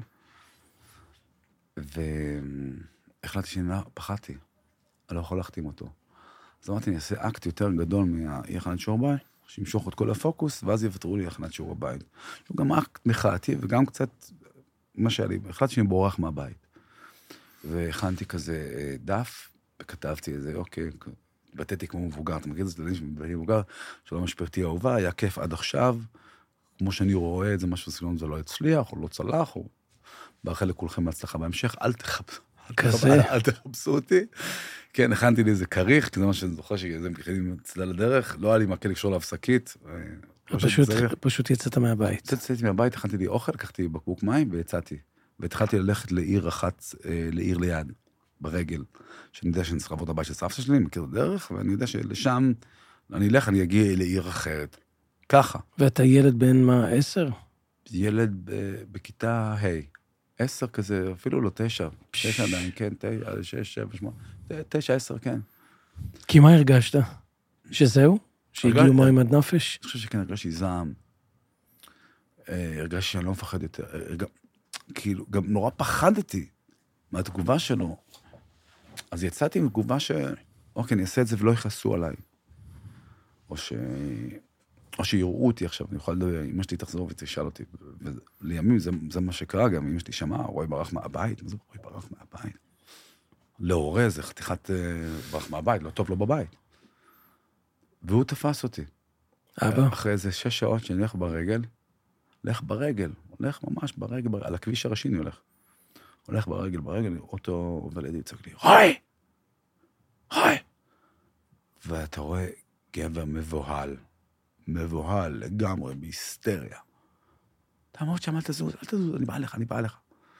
והחלטתי שאני פחדתי, אני לא יכול להחתים אותו. אז אמרתי, אני אעשה אקט יותר גדול מהכנת שיעורי בית, שימשוך את כל הפוקוס, ואז יוותרו לי הכנת שיעורי בית. שהוא גם אקט מחאתי, וגם קצת מה שהיה לי, החלטתי שאני בורח מהבית. והכנתי כזה דף, וכתבתי איזה, אוקיי, התבטאתי כמו מבוגר, אתה מכיר את זה, אתה יודע שבטאתי מבוגר, שלום משפחתי האהובה, היה כיף עד עכשיו, כמו שאני רואה את זה, משהו בסגנון, זה לא הצליח, או לא צלח, או באחל לכולכם בהצלחה בהמשך, אל תחפשו, אל תחפשו אותי. כן, הכנתי לי איזה כריך, כי זה מה שאני זוכר שזה מכינים צדה לדרך, לא היה לי מקל לקשור להפסקית. פשוט יצאת מהבית. יצאתי מהבית, הכנתי לי אוכל, לקחתי בקבוק מים ויצאתי. והתחלתי ללכת לעיר אחת, לעיר ליד, ברגל, שאני יודע שאני צריך לעבור את הבית של סבתא שלי, אני מכיר את הדרך, ואני יודע שלשם אני אלך, אני אגיע לעיר אחרת. ככה. ואתה ילד בן מה, עשר? ילד בכיתה ה', עשר כזה, אפילו לא תשע, תשע עדיין, כן, שש, שבע, שמונה, תשע, עשר, כן. כי מה הרגשת? שזהו? שהגיעו מים עד נפש? אני חושב שכן, הרגשתי זעם. הרגשתי שאני לא מפחד יותר. כאילו, גם נורא פחדתי מהתגובה שלו. אז יצאתי עם תגובה ש... אוקיי, אני אעשה את זה ולא יכעסו עליי. או ש... או שיראו אותי עכשיו, אני יכול לדבר, אמא שלי תחזור ותשאל אותי. ולימים זה, זה מה שקרה גם, אמא שלי שמעה, רואי ברח מהבית, מה זה רואי ברח מהבית? להורה, זה חתיכת ברח מהבית, לא טוב לו בבית. והוא תפס אותי. אבא? אחרי איזה שש שעות שאני הולך ברגל, הולך ברגל, הולך ממש ברגל, ברגל, על הכביש הראשי אני הולך. הולך ברגל, ברגל, אוטו עובר לידי, צועק לי, רואי! רואי! ואתה רואה גבר מבוהל, מבוהל לגמרי, בהיסטריה. אתה אמרת שם, אל תזוז, אל תזוז, אני בא לך, אני בא לך.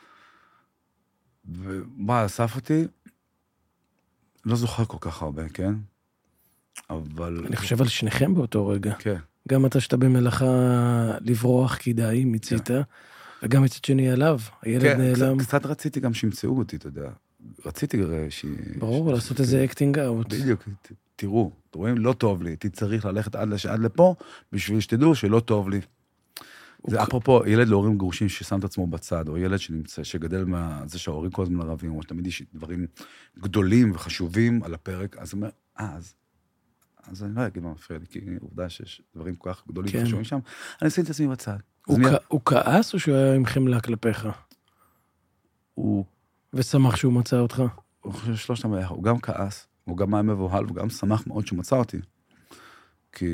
ומה, אסף אותי? לא זוכר כל כך הרבה, כן? אבל... אני חושב על שניכם באותו רגע. כן. גם אתה שאתה במלאכה לברוח כדאי, מצית, וגם מצד שני עליו, הילד נעלם. כן, קצת רציתי גם שימצאו אותי, אתה יודע. רציתי ש... ברור, לעשות איזה אקטינג אאוט. בדיוק, תראו, אתם רואים, לא טוב לי, הייתי צריך ללכת עד לפה, בשביל שתדעו שלא טוב לי. זה אפרופו, ילד להורים גרושים ששם את עצמו בצד, או ילד שנמצא, שגדל מזה שההורים כל הזמן ערבים, או שתמיד יש דברים גדולים וחשובים על הפרק, אז הוא אומר, אה, אז... אז אני לא אגיד מה מפריע לי, כי עובדה שיש דברים כל כך גדולים וחשובים שם, אני אשים את עצמי בצד. הוא כעס או שהוא היה עם חמלה כלפיך? הוא... ושמח שהוא מצא אותך? הוא חושב שלושתם היה, הוא גם כעס, הוא גם היה מבוהל, וגם שמח מאוד שהוא מצא אותי. כי...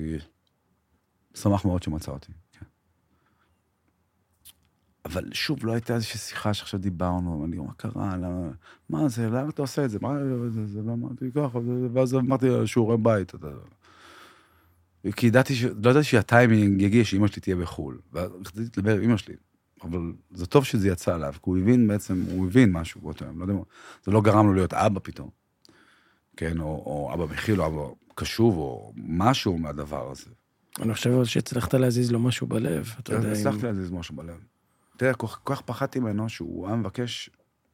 שמח מאוד שהוא מצא אותי, כן. אבל שוב, לא הייתה איזושהי שיחה שעכשיו דיברנו, אני אומר, מה קרה, למה, מה זה, למה אתה עושה את זה, מה זה, זה, לא אמרתי ככה, ואז אמרתי שיעורי בית, כי ידעתי, לא ידעתי שהטיימינג יגיע שאמא שלי תהיה בחול, ורציתי לדבר עם אמא שלי, אבל זה טוב שזה יצא עליו, כי הוא הבין בעצם, הוא הבין משהו באותו יום, לא יודע מה, זה לא גרם לו להיות אבא פתאום, כן, או, או אבא מכיל, או אבא קשוב, או משהו מהדבר הזה. אני חושב שהצלחת להזיז לו משהו בלב, אתה יודע. הצלחתי להזיז משהו בלב. אתה יודע, כל כך פחדתי ממנו שהוא היה מבקש,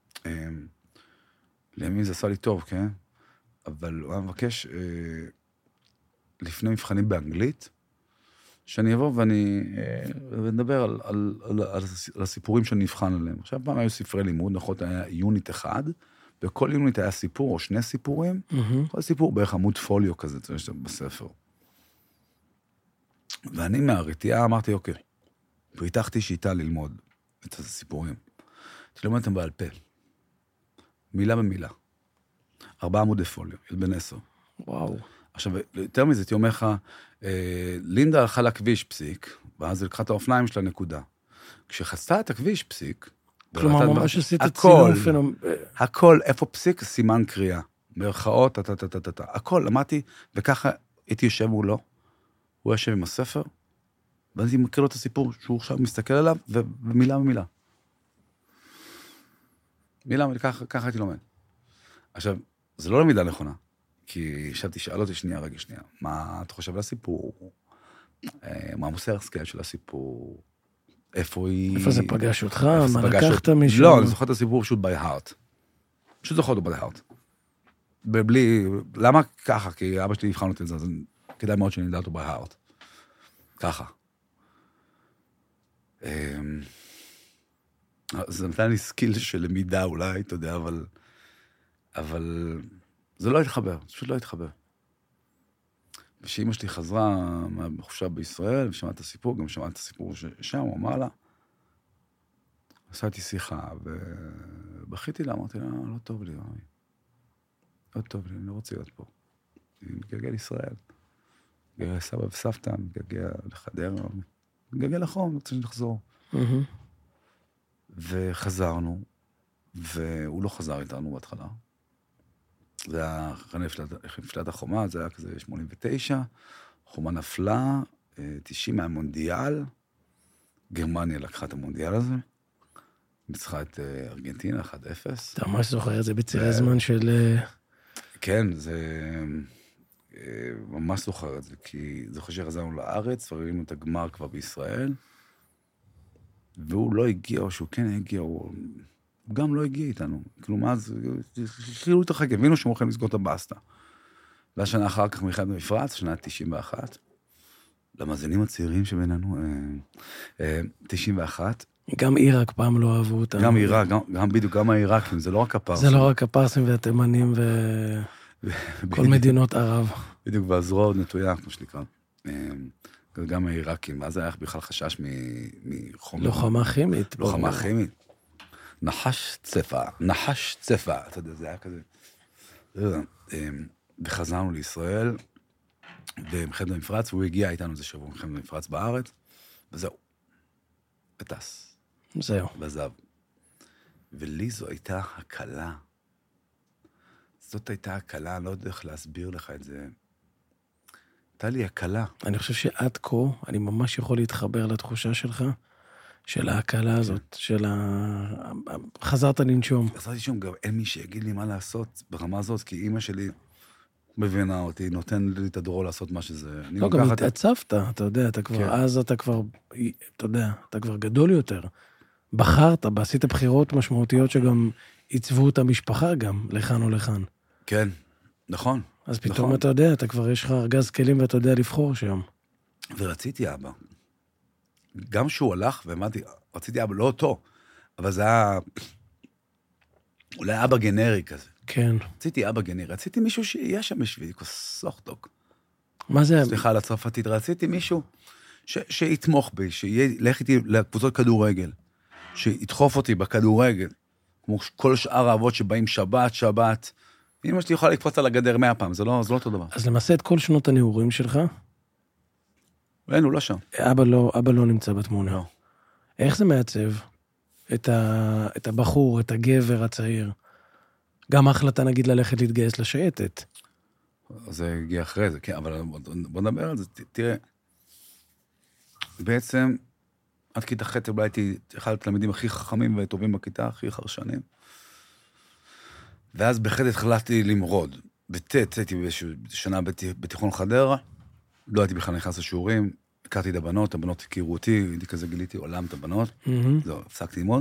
לימים זה עשה לי טוב, כן? אבל הוא היה מבקש, לפני מבחנים באנגלית, שאני אבוא ואני אדבר על, על, על, על הסיפורים שאני נבחן עליהם. עכשיו, פעם היו ספרי לימוד, נכון, היה יוניט אחד, וכל יוניט היה סיפור או שני סיפורים, כל סיפור בערך עמוד פוליו כזה, זה יש בספר. ואני מהרתיעה אמרתי, אוקיי, והתחתי שאיתה ללמוד את הסיפורים. תלמד אותם בעל פה. מילה במילה. ארבעה עמודי פוליו, ילד בן עשר. וואו. עכשיו, יותר מזה, הייתי אומר לך, אה, לינדה הלכה לכביש פסיק, ואז היא לקחה את האופניים שלה נקודה. כשחצתה את הכביש פסיק, כלומר, ממש עשית הכל, צילום פנומ... הכל, איפה פסיק, סימן קריאה. מרכאות, טטטטטטט. הכל, למדתי, וככה הייתי יושב מולו, הוא יושב עם הספר, ואז אני מכיר לו את הסיפור שהוא עכשיו מסתכל עליו, ומילה במילה. מילה, ככה, ככה הייתי לומד. עכשיו, זה לא למידה נכונה, כי ישבתי, שאל אותי שנייה, רגע שנייה, מה אתה חושב על הסיפור? מה מוסר הסקל של הסיפור? איפה היא... איפה זה פגש אותך? מה פגש לקחת אותי? מישהו? לא, אני זוכר את הסיפור פשוט by heart. פשוט זוכר אותו by heart. בלי... למה ככה? כי אבא שלי יבחן אותי את זה, אז כדאי מאוד שאני אדע אותו by heart. ככה. זה נתן לי סקיל של למידה אולי, אתה יודע, אבל... אבל זה לא התחבר, זה פשוט לא התחבר. ושאמא שלי חזרה מהחופשה בישראל, ושמעה את הסיפור, גם שמעה את הסיפור ששם, הוא אמר לה, עשיתי שיחה, ובכיתי לה, אמרתי לה, לא טוב לי, לא טוב לי, אני לא רוצה להיות פה. אני מתגעגע לישראל. מתגעגע לסבא וסבתא, מתגעגע לחדרה, מתגעגע לחום, אני רוצה לחזור. וחזרנו, והוא לא חזר איתנו בהתחלה. זה היה אחרי נפילת החומה, זה היה כזה שמונים ותשע, חומה נפלה, תשעים מהמונדיאל, גרמניה לקחה את המונדיאל הזה, ניצחה את ארגנטינה, אחד אפס. אתה ממש זוכר את זה בצירי זמן של... כן, זה... ממש זוכר את זה, כי זוכר שחזרנו לארץ, וראינו את הגמר כבר בישראל, והוא לא הגיע, או שהוא כן הגיע, הוא... הוא גם לא הגיע איתנו. כלומר, אז כאילו התרחק, הבינו שהם הולכים לסגור את הבאסטה. והשנה אחר כך מלחמת המפרץ, שנה תשעים ואחת, למאזינים הצעירים שבינינו, תשעים ואחת. גם עיראק פעם לא אהבו אותנו. גם עיראק, גם בדיוק, גם העיראקים, זה לא רק הפרסים. זה לא רק הפרסים והתימנים וכל מדינות ערב. בדיוק, והזרוע עוד נטויה, כמו שנקרא. גם העיראקים, ואז היה בכלל חשש מחומר. לוחמה כימית. לוחמה כימית. נחש צפה, נחש צפה, אתה יודע, זה היה כזה. וחזרנו לישראל, במלחמת המפרץ, והוא הגיע איתנו איזה שבוע במלחמת המפרץ בארץ, וזהו. וטס. זהו. ועזב. ולי זו הייתה הקלה. זאת הייתה הקלה, אני לא יודע איך להסביר לך את זה. הייתה לי הקלה. אני חושב שעד כה, אני ממש יכול להתחבר לתחושה שלך, של ההקלה הזאת, של ה... חזרת לנשום. חזרתי לנשום, גם אין מי שיגיד לי מה לעשות ברמה הזאת, כי אימא שלי מבינה אותי, נותן לי את הדורו לעשות מה שזה. לא, גם התעצבת, אתה יודע, אתה כבר, אז אתה כבר, אתה יודע, אתה כבר גדול יותר. בחרת, עשית בחירות משמעותיות שגם עיצבו את המשפחה גם, לכאן או לכאן. כן, נכון. אז פתאום אתה יודע, אתה כבר יש לך ארגז כלים ואתה יודע לבחור שם. ורציתי אבא. גם שהוא הלך, ואמרתי, רציתי אבא, לא אותו, אבל זה היה אולי אבא גנרי כזה. כן. רציתי אבא גנרי, רציתי מישהו שיהיה שם בשבילי, כוסוכטוק. מה זה? סליחה על הצרפתית, רציתי מישהו ש- שיתמוך בי, שילך איתי לקבוצות כדורגל, שידחוף אותי בכדורגל, כמו כל שאר האבות שבאים שבת, שבת. אמא שלי יכולה לקפוץ על הגדר מאה פעם, זה לא, זה לא אותו דבר. אז למעשה את כל שנות הנעורים שלך, אין, הוא לא שם. אבא לא, אבא לא נמצא בתמונה. לא. איך זה מעצב את, ה, את הבחור, את הגבר הצעיר? גם ההחלטה, נגיד, ללכת להתגייס לשייטת. זה הגיע אחרי זה, כן, אבל בוא נדבר על זה. תראה, בעצם, עד כיתה ח' אולי הייתי אחד התלמידים הכי חכמים וטובים בכיתה, הכי חרשנים. ואז בח' התחלתי למרוד. בט' הייתי באיזושהי שנה בתיכון חדרה, לא הייתי בכלל נכנס לשיעורים, הכרתי את הבנות, הבנות הכירו אותי, הייתי כזה גיליתי עולם את הבנות, זהו, הפסקתי ללמוד.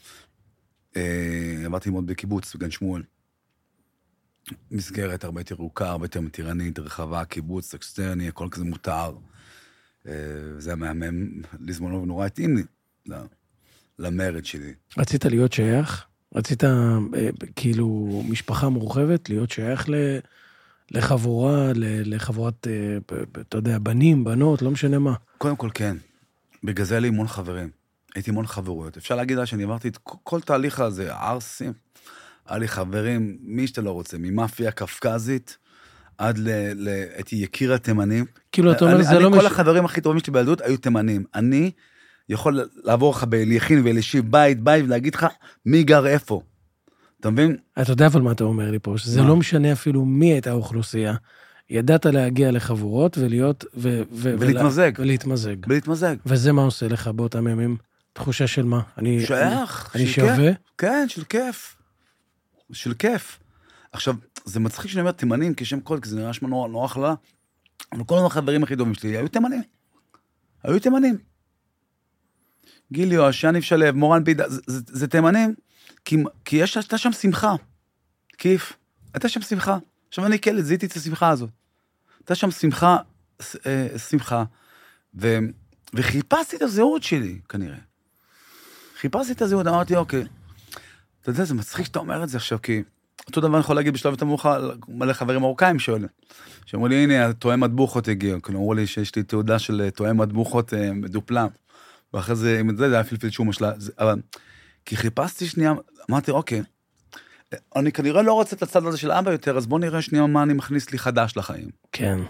עברתי ללמוד בקיבוץ, בגן שמואל. מסגרת הרבה יותר ירוקה, הרבה יותר מתירנית, רחבה, קיבוץ, אקסטרני, הכל כזה מותר. זה היה מהמם, לזמנו ונורא התאים לי, למרד שלי. רצית להיות שייך? רצית כאילו משפחה מורחבת, להיות שייך לחבורה, לחבורת, אתה יודע, בנים, בנות, לא משנה מה. קודם כל כן, בגלל זה היה לי המון חברים. הייתי המון חברויות. אפשר להגיד לה שאני עברתי את כל תהליך הזה, ערסים, היה לי חברים, מי שאתה לא רוצה, ממאפיה קפקזית, עד ל... הייתי יקיר התימנים. כאילו, אתה אומר, זה לא... כל החברים הכי טובים שלי בילדות היו תימנים. אני יכול לעבור לך באליכין ואלישיב בית, בית, ולהגיד לך מי גר איפה. אתה מבין? אתה יודע אבל מה אתה אומר לי פה, שזה לא משנה אפילו מי הייתה האוכלוסייה. ידעת להגיע לחבורות ולהיות... ולהתמזג. ולהתמזג. ולהתמזג. וזה מה עושה לך באותם ימים? תחושה של מה? אני... שייך. אני שווה? כן, של כיף. של כיף. עכשיו, זה מצחיק שאני אומר תימנים, כשם קוד, כי זה נראה שמה נורא, נורא חללה. אבל כל החברים הכי טובים שלי היו תימנים. היו תימנים. גיל יואש, יניב שלב, מורן בידה, זה, זה, זה תימנים, כי, כי יש, הייתה שם שמחה. כיף. הייתה שם שמחה. עכשיו אני כלד, זיהיתי את השמחה הזאת. הייתה שם שמחה, שמחה, ו, וחיפשתי את הזהות שלי, כנראה. חיפשתי את הזהות, אמרתי, אוקיי, אתה יודע, זה מצחיק שאתה אומר את זה עכשיו, כי אותו דבר אני יכול להגיד בשלב יותר מאוחר, מלא חברים מרוקאים שואל, שאומרו לי, הנה, תואם מטבוחות הגיע, כאילו, אמרו לי שיש לי תעודה של תואם מטבוחות מדופלם, ואחרי זה, אם זה, זה היה פלפל שום משלה, אבל, כי חיפשתי שנייה, אמרתי, אוקיי, אני כנראה לא רוצה את הצד הזה של אבא יותר, אז בוא נראה שנייה מה אני מכניס לי חדש לחיים. כן.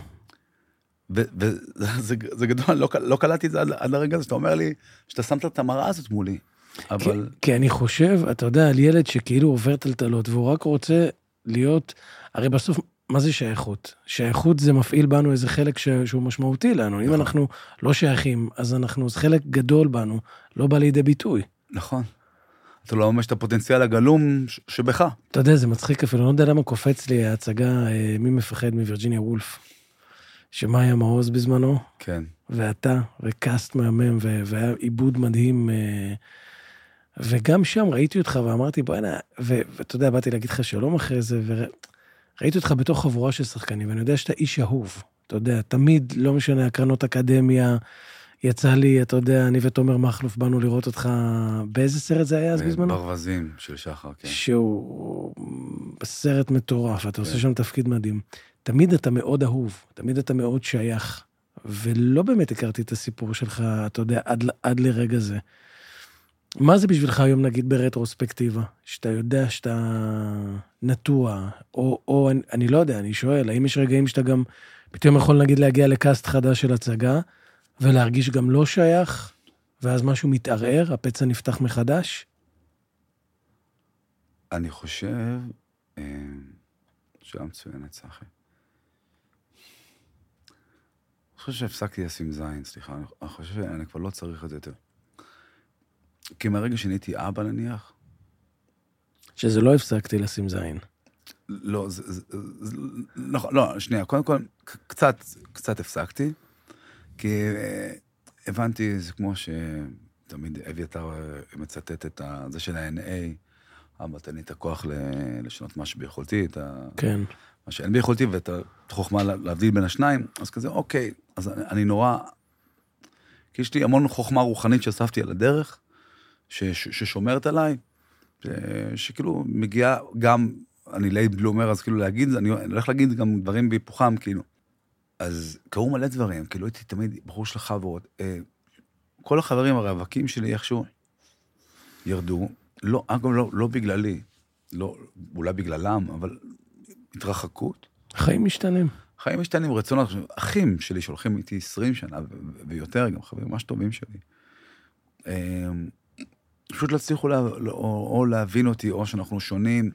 וזה גדול, לא קלטתי את זה עד הרגע הזה, שאתה אומר לי, שאתה שמת את המראה הזאת מולי. אבל... כי אני חושב, אתה יודע, על ילד שכאילו עובר טלטלות, והוא רק רוצה להיות, הרי בסוף, מה זה שייכות? שייכות זה מפעיל בנו איזה חלק שהוא משמעותי לנו. אם אנחנו לא שייכים, אז אנחנו, אז חלק גדול בנו, לא בא לידי ביטוי. נכון. אתה לא ממש את הפוטנציאל הגלום שבך. אתה יודע, זה מצחיק אפילו, אני לא יודע למה קופץ לי ההצגה, מי מפחד מווירג'יניה וולף, שמאיה מעוז בזמנו. כן. ואתה, וקאסט מהמם, והיה עיבוד מדהים, וגם שם ראיתי אותך ואמרתי, בוא הנה, ואתה יודע, באתי להגיד לך שלום אחרי זה, וראיתי אותך בתוך חבורה של שחקנים, ואני יודע שאתה איש אהוב, אתה יודע, תמיד, לא משנה, הקרנות אקדמיה, יצא לי, אתה יודע, אני ותומר מחלוף באנו לראות אותך, באיזה סרט זה היה אז בזמנו? ברווזים של שחר, כן. שהוא סרט מטורף, אתה עושה שם תפקיד מדהים. תמיד אתה מאוד אהוב, תמיד אתה מאוד שייך, ולא באמת הכרתי את הסיפור שלך, אתה יודע, עד, עד לרגע זה. מה זה בשבילך היום, נגיד, ברטרוספקטיבה? שאתה יודע שאתה נטוע, או, או אני, אני לא יודע, אני שואל, האם יש רגעים שאתה גם פתאום יכול, נגיד, להגיע לקאסט חדש של הצגה, ולהרגיש גם לא שייך, ואז משהו מתערער, הפצע נפתח מחדש? אני חושב, שאלה מצוינת, צחי. אני חושב שהפסקתי לשים זין, סליחה, אני חושב שאני כבר לא צריך את זה יותר. כי מהרגע שנהייתי אבא נניח, שזה לא הפסקתי לשים זין. לא, זה, זה, זה, לא, לא, שנייה, קודם כל, קצת, קצת הפסקתי, כי הבנתי, זה כמו שתמיד אביתר מצטט את זה של ה-אן איי, אבא, תן לי את הכוח לשנות משהו ביכולתי, את ה... כן. מה שאין ביכולתי, ואת החוכמה להבדיל בין השניים, אז כזה, אוקיי, אז אני, אני נורא, כי יש לי המון חוכמה רוחנית שאספתי על הדרך, ש, ש, ששומרת עליי, ש, שכאילו מגיעה גם, אני לייט בלומר, אז כאילו להגיד, אני הולך להגיד גם דברים בהיפוכם, כאילו. אז קראו מלא דברים, כאילו הייתי תמיד בחור של חברות, כל החברים הרווקים שלי איכשהו ירדו, לא, אגב, לא, לא בגללי, לא, אולי בגללם, אבל התרחקות. חיים משתנים. חיים משתנים, רצונות, אחים שלי שהולכים איתי עשרים שנה ויותר, גם חברים ממש טובים שלי. פשוט לא הצליחו לה, או, או להבין אותי, או שאנחנו שונים.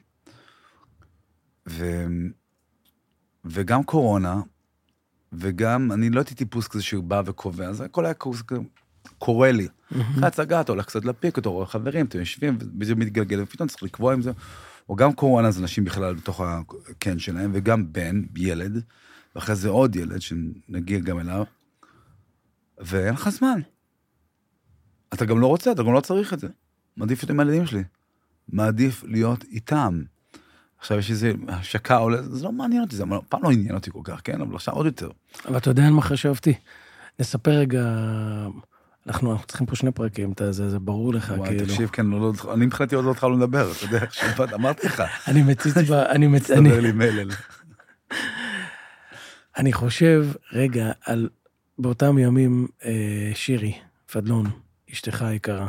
ו, וגם קורונה, וגם, אני לא הייתי טיפוס כזה שהוא בא וקובע, אז הכל היה קורא לי. אחרי הצגה, אתה הולך קצת להפיק, אתה רואה חברים, אתם יושבים, וזה מתגלגל, ופתאום צריך לקבוע עם זה. או גם קורונה, אז אנשים בכלל בתוך הקן שלהם, וגם בן, ילד, ואחרי זה עוד ילד, שנגיע גם אליו, ואין לך זמן. אתה גם לא רוצה, אתה גם לא צריך את זה. מעדיף להיות עם הילדים שלי. מעדיף להיות איתם. עכשיו יש איזה השקה, זה לא מעניין אותי, זה פעם לא עניין אותי כל כך, כן? אבל עכשיו עוד יותר. אבל אתה יודע על מה חשבתי? נספר רגע, אנחנו צריכים פה שני פרקים, זה ברור לך, כאילו. תקשיב, כן, אני מבחינתי עוד לא התחלנו לדבר, אתה יודע, שבאת, אמרתי לך. אני מציץ ב... אני מציץ... תסתבר לי מלל. אני חושב, רגע, על באותם ימים, שירי, פדלון, אשתך היקרה,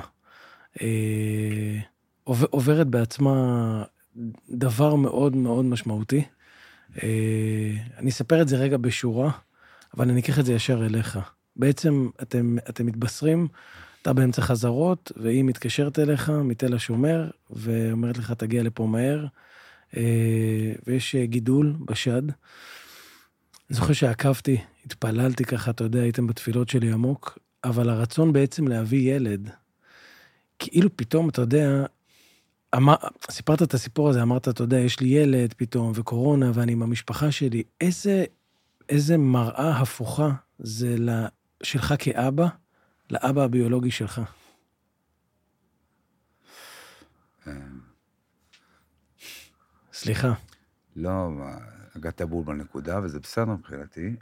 עוברת בעצמה דבר מאוד מאוד משמעותי. אני אספר את זה רגע בשורה, אבל אני אקח את זה ישר אליך. בעצם אתם, אתם מתבשרים אתה באמצע חזרות, והיא מתקשרת אליך מתל השומר, ואומרת לך, תגיע לפה מהר, ויש גידול בשד. אני זוכר שעקבתי, התפללתי ככה, אתה יודע, הייתם בתפילות שלי עמוק, אבל הרצון בעצם להביא ילד, כאילו פתאום, אתה יודע, אמר, סיפרת את הסיפור הזה, אמרת, אתה יודע, יש לי ילד פתאום, וקורונה, ואני עם המשפחה שלי, איזה, איזה מראה הפוכה זה שלך כאבא, לאבא הביולוגי שלך. סליחה. לא, הגעת בול בנקודה, וזה בסדר מבחינתי.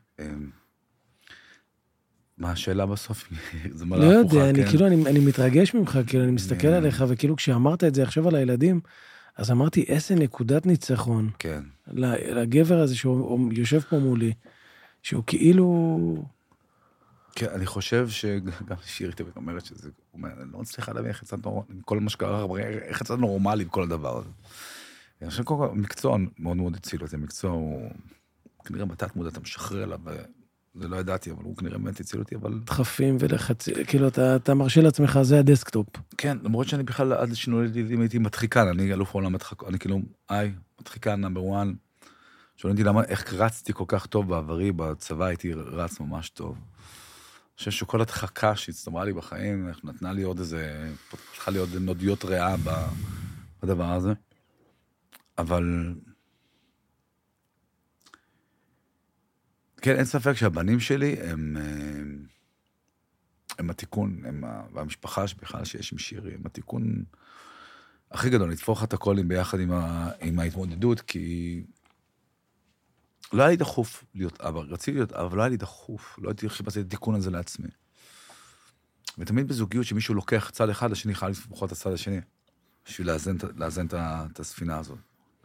מה השאלה בסוף? זה מראה לא הפוכה, יודע, אני כן? כאילו, אני, אני מתרגש ממך, כאילו, אני מסתכל עליך, וכאילו כשאמרת את זה עכשיו על הילדים, אז אמרתי, איזה נקודת ניצחון. כן. לגבר הזה שהוא יושב פה מולי, שהוא כאילו... כן, אני חושב שגם שירי תמיד אומרת שזה, אני לא מצליחה להבין איך יצא נורמלי, כל מה שקרה, איך יצא נורמלי בכל הדבר הזה. אני חושב קודם כל, מקצוע מאוד מאוד הציל אותי, מקצוע הוא, כנראה בתת מודע, אתה משחרר אליו, זה לא ידעתי, אבל הוא כנראה באמת הציל אותי, אבל... דחפים ולחצי, כאילו, אתה, אתה מרשה לעצמך, זה הדסקטופ. כן, למרות שאני בכלל, עד לשינוי לידים, הייתי מדחיקן, אני אלוף העולם מדחק, אני כאילו, היי, מדחיקן, נאמבר וואן, שואלתי למה, איך רצתי כל כך טוב בעברי, בצבא הייתי רץ ממש טוב. אני חושב שכל הדחקה שהצטמרה לי בחיים, נתנה לי עוד איזה, פתחה לי עוד נודיות ריאה בדבר הזה. אבל... כן, אין ספק שהבנים שלי הם, הם התיקון, הם, והמשפחה שבכלל שיש עם שירי, הם התיקון הכי גדול, לתפוך את הכל ביחד עם, ה, עם ההתמודדות, כי לא היה לי דחוף להיות אבא, רציתי להיות אבא, אבל לא היה לי דחוף, לא הייתי חיפשתי את התיקון הזה לעצמי. ותמיד בזוגיות שמישהו לוקח צד אחד, השני חייב לפחות את הצד השני, בשביל לאזן, לאזן את הספינה הזאת.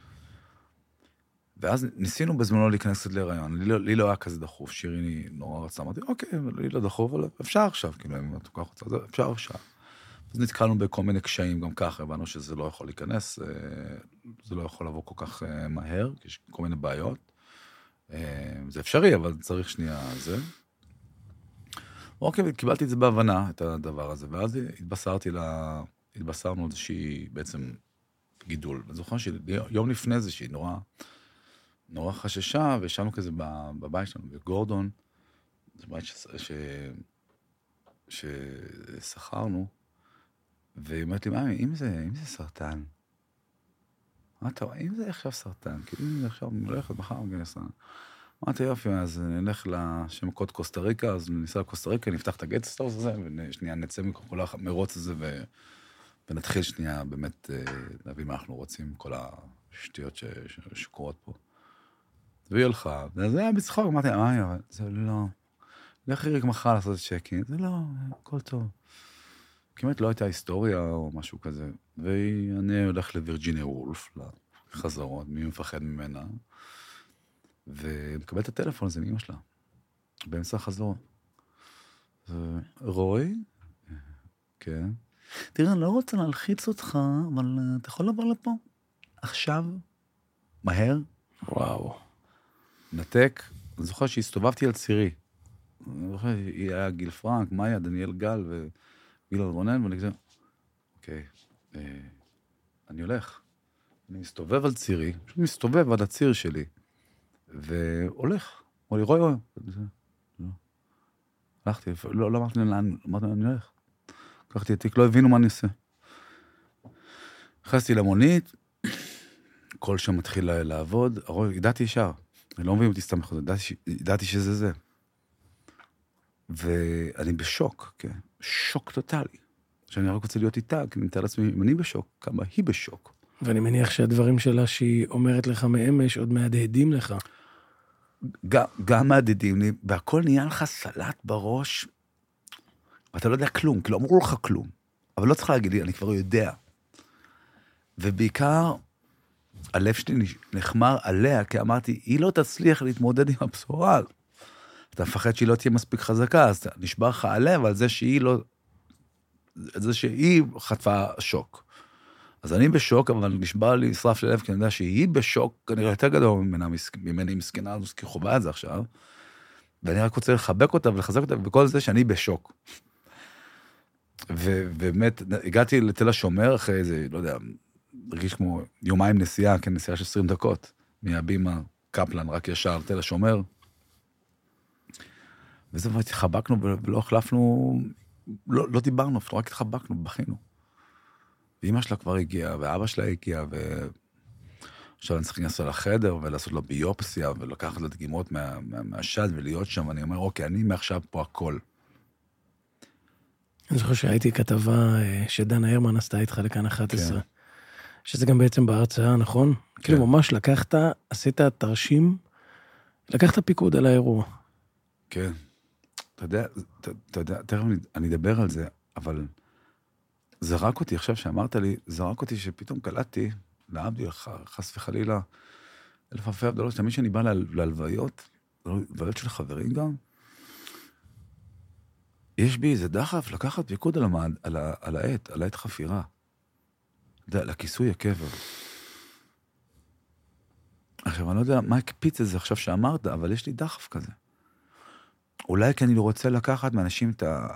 ואז ניסינו בזמנו להיכנס קצת להיריון, לי לא, לי לא היה כזה דחוף, שירי נורא רצה, אמרתי, אוקיי, לי לא דחוף, אבל אפשר עכשיו, כאילו, אם אתה כל כך רוצה, אפשר עכשיו. אז נתקלנו בכל מיני קשיים גם ככה, הבנו שזה לא יכול להיכנס, זה לא יכול לבוא כל כך מהר, כי יש כל מיני בעיות. זה אפשרי, אבל צריך שנייה זה. אוקיי, קיבלתי את זה בהבנה, את הדבר הזה, ואז התבשרתי לה, התבשרנו איזושהי בעצם גידול. אני זוכר שיום לפני זה שהיא נורא, נורא חששה, וישבנו כזה בבית שלנו, בגורדון, זה בית ש... ש... ששכרנו, והיא אומרת לי, מאמי, אם זה, אם זה סרטן, מה אתה רואה, אם זה עכשיו סרטן, כאילו אם זה עכשיו הולכת מחר מגנסה, אמרתי, יופי, אז נלך לשם קוד קוסטה ריקה, אז ניסע לקוסטה ריקה, נפתח את הגטסטורס הזה, ושנייה נצא מכל המרוץ הזה, ו... ונתחיל שנייה באמת להבין מה אנחנו רוצים, כל השטויות ש... ש... שקורות פה. והיא הלכה, וזה היה בצחוק, אמרתי, אמי, אבל זה לא, לך ריק מחר לעשות את שקין, זה לא, הכל טוב. כמעט לא הייתה היסטוריה או משהו כזה, ואני הולך לווירג'יניה וולף, לחזרות, מי מפחד ממנה, ומקבל את הטלפון הזה מאמא שלה, באמצע החזרות. רוי? כן. תראה, אני לא רוצה להלחיץ אותך, אבל אתה יכול לבוא לפה? עכשיו? מהר? וואו. נתק. אני זוכר שהסתובבתי על צירי. אני זוכר, היא היה גיל פרנק, מאיה, דניאל גל וגילון רונן, ואני כזה, אוקיי, אה, אני הולך. אני מסתובב על צירי, פשוט מסתובב עד הציר שלי, והולך. אמר לי, רוי, רוי. לא. הלכתי, לא, לא אמרתי לי לאן, אמרתי לי, אני הולך. לקחתי את תיק, לא הבינו מה אני עושה. נכנסתי למונית, כל שם מתחיל לעבוד, הרוי, ידעתי ישר. אני לא מבין אותי סתם חוזר, ידעתי, ידעתי שזה זה. ואני בשוק, כן? שוק טוטלי. שאני רק רוצה להיות איתה, כי אני מתאר לעצמי, אם אני בשוק, כמה היא בשוק. ואני מניח שהדברים שלה שהיא אומרת לך מאמש, עוד מהדהדים לך. גם, גם מהדהדים לי, והכל נהיה לך סלט בראש, ואתה לא יודע כלום, כי לא אמרו לך כלום. אבל לא צריך להגיד לי, אני כבר יודע. ובעיקר, הלב שלי נחמר עליה, כי אמרתי, היא לא תצליח להתמודד עם הבשורה. אתה מפחד שהיא לא תהיה מספיק חזקה, אז נשבר לך הלב על זה שהיא לא, על זה שהיא חטפה שוק. אז אני בשוק, אבל נשבר לי, שרף ללב, כי אני יודע שהיא בשוק, כנראה יותר גדול ממנה, ממני מסכנה, אז כי חובה את זה עכשיו, ואני רק רוצה לחבק אותה ולחזק אותה, בכל זה שאני בשוק. ובאמת, הגעתי לתל השומר אחרי איזה, לא יודע, הרגיש כמו יומיים נסיעה, כן, נסיעה של עשרים דקות, מהבימה קפלן, רק ישר לתל השומר. וזה באמת, התחבקנו ולא החלפנו, לא, לא דיברנו, רק התחבקנו, בכינו. ואמא שלה כבר הגיעה, ואבא שלה הגיע, ו... עכשיו אני צריך להיכנס לחדר ולעשות לו ביופסיה, ולקחת לו דגימות מה, מה, מהשד ולהיות שם, ואני אומר, אוקיי, אני מעכשיו פה הכל. אני זוכר שהייתי כתבה שדנה הרמן עשתה איתך לכאן אחת עשרה, כן. שזה גם בעצם בהרצאה, נכון? כן. כאילו ממש לקחת, עשית תרשים, לקחת פיקוד על האירוע. כן. אתה יודע, אתה, אתה יודע, תכף אני, אני אדבר על זה, אבל זרק אותי עכשיו שאמרת לי, זרק אותי שפתאום קלטתי, להבדיל חס וחלילה, אלף אלפי הבדלות, תמיד שאני בא להלוויות, להלוויות של חברים גם, יש בי איזה דחף לקחת פיקוד על, המעד, על, ה, על העת, על העת חפירה. יודע, לכיסוי הקבר. עכשיו, אני לא יודע מה הקפיץ את זה עכשיו שאמרת, אבל יש לי דחף כזה. אולי כי אני לא רוצה לקחת מאנשים את ה...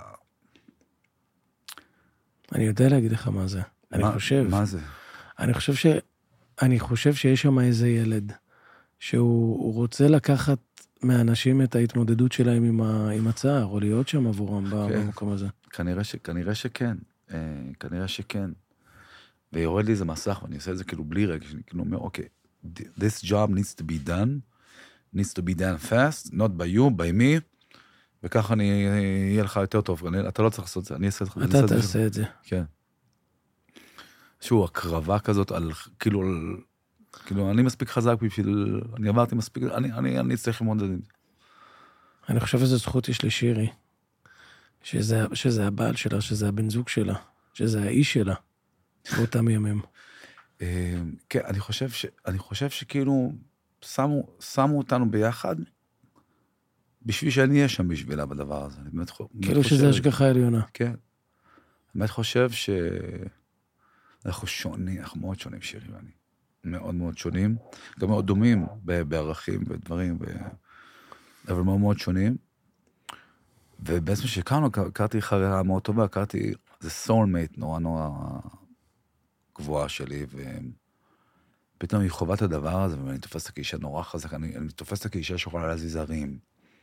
אני יודע להגיד לך מה זה. מה, אני חושב... מה זה? אני חושב ש... אני חושב שיש שם איזה ילד, שהוא רוצה לקחת מאנשים את ההתמודדות שלהם עם, ה... עם הצער, או להיות שם עבורם כן. במקום הזה. כנראה, ש... כנראה שכן. אה, כנראה שכן. ויורד לי איזה מסך, ואני עושה את זה כאילו בלי רגע, שאני כאילו אומר, אוקיי, this job needs to be done, needs to be done fast, not by you, by me, וככה אני, יהיה לך יותר טוב. אני, אתה לא צריך לעשות את זה, אני אעשה את זה. אתה תעשה את זה. כן. שהוא הקרבה כזאת על, כאילו, על, כאילו, אני מספיק חזק בשביל, אני עברתי מספיק, אני, אני, אני צריך ללמוד את זה. אני חושב איזו זכות יש לשירי, שזה, שזה הבעל שלה, שזה הבן זוג שלה, שזה האיש שלה, באותם ימים. כן, אני חושב ש, אני חושב שכאילו, שמו, שמו אותנו ביחד, בשביל שאני אהיה שם בשבילה בדבר הזה. כאילו שזה השגחה עליונה. כן. אני באמת חושב ש... אנחנו שונים, אנחנו מאוד שונים שירי ואני. מאוד מאוד שונים. גם מאוד דומים בערכים ודברים, ו... אבל מאוד מאוד שונים. ובעצם שהכרנו, הכרתי חברה מאוד טובה, הכרתי, זה soulmate נורא נורא גבוהה שלי, ופתאום היא חובה את הדבר הזה, ואני תופסת כאישה נורא חזק, אני, אני תופסת כאישה שיכולה להזיז הרים.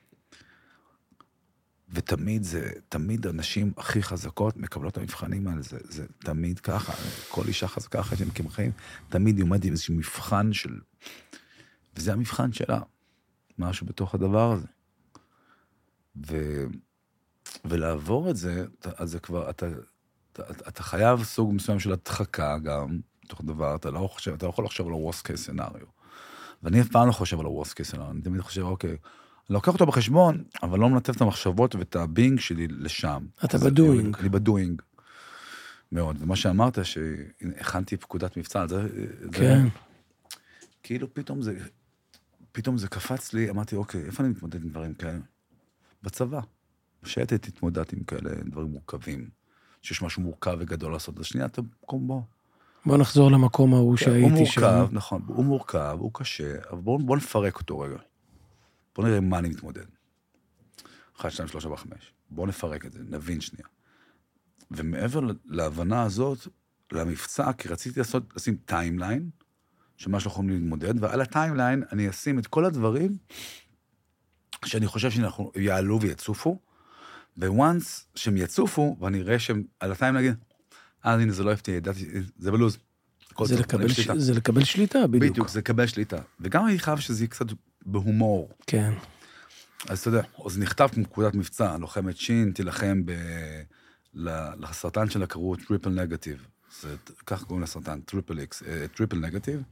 ותמיד זה, תמיד הנשים הכי חזקות מקבלות המבחנים האלה, זה, זה תמיד ככה, כל אישה חזקה אחרי שהם כמחיים, תמיד היא עומדת עם איזשהו מבחן של, וזה המבחן שלה, משהו בתוך הדבר הזה. ו, ולעבור את זה, אז זה כבר, אתה, אתה, אתה חייב סוג מסוים של הדחקה גם, בתוך הדבר, אתה לא חושב, אתה לא יכול לחשוב על ה-worst case scenario. ואני אף פעם לא חושב על ה-worst case scenario, אני תמיד חושב, אוקיי, אני לוקח אותו בחשבון, אבל לא מנתב את המחשבות ואת הבינג שלי לשם. אתה בדואינג. אני בדואינג. מאוד. ומה שאמרת, שהכנתי פקודת מבצע, זה... כן. כאילו פתאום זה, פתאום זה קפץ לי, אמרתי, אוקיי, איפה אני מתמודד עם דברים כאלה? בצבא. בשייטת התמודדתי עם כאלה דברים מורכבים. שיש משהו מורכב וגדול לעשות. אז שנייה, אתה מקום בו. בוא נחזור למקום ההוא שהייתי שם. הוא מורכב, נכון. הוא מורכב, הוא קשה, אבל בואו נפרק אותו רגע. בואו נראה מה אני מתמודד. אחת, שתיים, שלוש, ארבע, חמש. בואו נפרק את זה, נבין שנייה. ומעבר להבנה הזאת, למבצע, כי רציתי לעשות, לשים טיימליין, שמה שאנחנו יכולים להתמודד, ועל הטיימליין אני אשים את כל הדברים, שאני חושב שאנחנו יעלו ויצופו, וואנס שהם יצופו, ואני אראה שהם על הטיימליין, נגיד, אה, הנה, זה לא הפתיע, ידעתי, זה בלוז. זה לקבל, ש... זה לקבל שליטה, בדיוק. בדיוק, זה לקבל שליטה. וגם אני חייב שזה יהיה קצת בהומור. כן. אז אתה יודע, אז נכתב כמקודת מבצע, לוחמת שין, תילחם ב... לסרטן שלה קראו טריפל נגטיב. זה, כך קוראים לסרטן, טריפל אקס, טריפל נגטיב.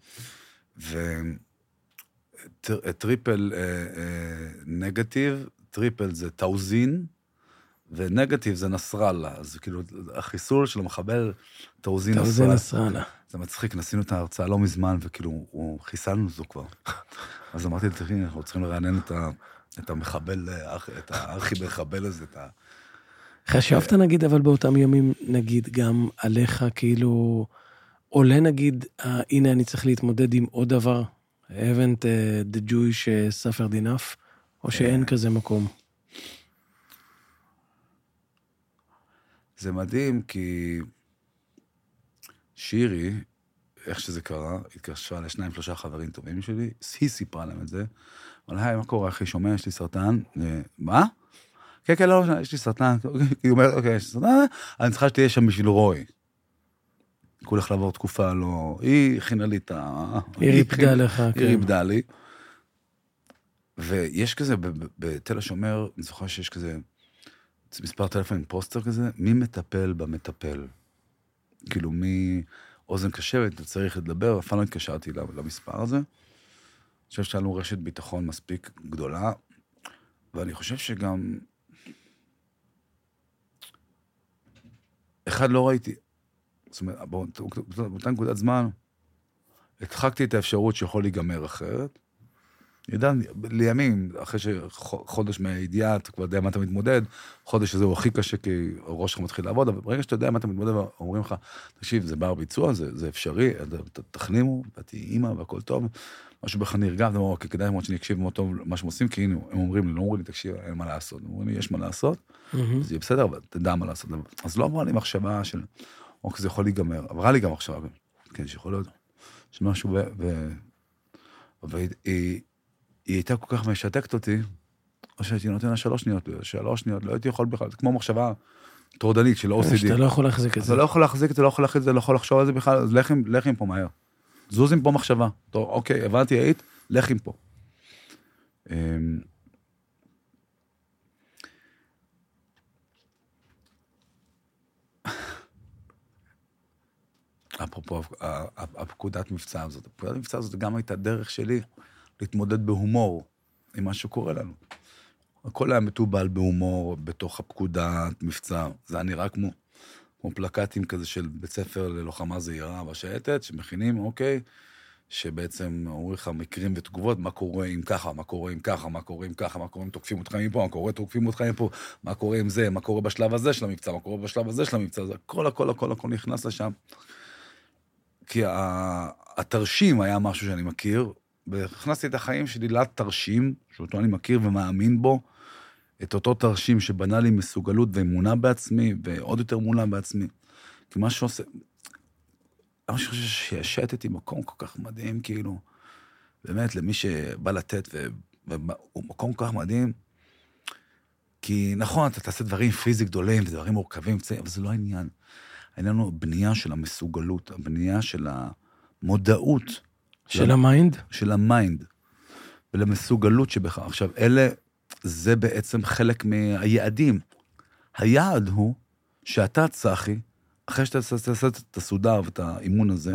וטריפל נגטיב, טריפל זה טאוזין, ונגטיב זה נסראללה. אז כאילו, החיסול של המחבל, טאוזין נסראללה. טאוזין נסראללה. זה מצחיק, נשים את ההרצאה לא מזמן, וכאילו, הוא חיסלנו זו כבר. אז אמרתי, תראי, אנחנו צריכים לרענן את, ה, את המחבל, את הארכי מחבל הזה, את ה... חשבת נגיד, אבל באותם ימים, נגיד, גם עליך, כאילו, עולה נגיד, אה, הנה אני צריך להתמודד עם עוד דבר, haven't uh, the Jewish suffered enough, או שאין כזה מקום? זה מדהים, כי שירי, איך שזה קרה, התקשרה לשניים, שלושה חברים טובים שלי, היא סיפרה להם את זה, אבל היי, מה קורה, אחי, שומע, יש לי סרטן, מה? כן, כן, לא, יש לי סרטן, היא אומרת, אוקיי, יש לי סרטן, אני צריכה שתהיה שם בשביל רוי. היא הולך לעבור תקופה, לא, היא הכינה לי את ה... היא ריפדה לך, היא ריפדה לי. ויש כזה, בתל השומר, אני זוכר שיש כזה, מספר טלפון, פוסטר כזה, מי מטפל במטפל? כאילו, מי אוזן קשבת, צריך לדבר, אף פעם לא התקשרתי למספר הזה. אני חושב שהיה לנו רשת ביטחון מספיק גדולה, ואני חושב שגם... אחד לא ראיתי, זאת אומרת, באותה נקודת זמן, הדחקתי את האפשרות שיכול להיגמר אחרת. ידע, לימים, אחרי שחודש מהידיעה, אתה כבר יודע מה אתה מתמודד, חודש הזה הוא הכי קשה, כי הראש שלך מתחיל לעבוד, אבל ברגע שאתה יודע מה אתה מתמודד, אומרים לך, תקשיב, זה בר ביצוע, זה, זה אפשרי, תחנימו, ואתי אימא, והכל טוב, משהו בכלל נרגע, אתה אומר, אוקיי, כדאי מאוד שאני אקשיב מאוד טוב מה שהם עושים, כי הנה, הם אומרים לי, לא אומרים לי, תקשיב, אין מה לעשות, הם אומרים לי, יש מה לעשות, זה יהיה בסדר, אבל תדע מה לעשות. אז לא אמרה לי מחשבה של, אוקיי, זה יכול להיגמר, עברה לי גם מחשבה, כן, שיכול להיות, שמשהו, ו... והיא הייתה כל כך משתקת אותי, או שהייתי נותן לה שלוש שניות, שלוש שניות, לא הייתי יכול בכלל, זה כמו מחשבה טורדנית של או סי די. שאתה לא יכול להחזיק את זה. אתה לא יכול להחזיק את זה, לא יכול להחזיק את זה, לא יכול לחשוב על זה בכלל, אז לך עם פה מהר. זוז עם פה מחשבה. טוב, אוקיי, הבנתי, היית, לך עם פה. אפרופו, הפקודת מבצע הזאת, הפקודת מבצע הזאת גם הייתה דרך שלי להתמודד בהומור עם מה שקורה לנו. הכל היה מטובל בהומור בתוך הפקודת מבצע. זה היה נראה כמו, כמו פלקטים כזה של בית ספר ללוחמה זהירה בשייטת, שמכינים, אוקיי, שבעצם אומרים לך מקרים ותגובות, מה קורה עם ככה, מה קורה עם ככה, מה קורה עם ככה, מה קורה אם תוקפים אותך מפה, מה קורה תוקפים אותך מפה, מה קורה עם זה, מה קורה בשלב הזה של המבצע, מה קורה בשלב הזה של המבצע, זה הכל, הכל, הכל, הכל נכנס לשם. כי התרשים היה משהו שאני מכיר, והכנסתי את החיים שלי לתרשים, שאותו אני מכיר ומאמין בו, את אותו תרשים שבנה לי מסוגלות ואמונה בעצמי, ועוד יותר אמונה בעצמי. כי מה שעושה... אני חושב שישתתי מקום כל כך מדהים, כאילו, באמת, למי שבא לתת, והוא מקום כל כך מדהים, כי נכון, אתה תעשה דברים פיזי גדולים, ודברים מורכבים, אבל זה לא העניין. העניין הוא בנייה של המסוגלות, הבנייה של המודעות, של המיינד? של המיינד, ולמסוגלות שבך. עכשיו, אלה, זה בעצם חלק מהיעדים. היעד הוא שאתה, צחי, אחרי שאתה תעשה את הסודר ואת האימון הזה,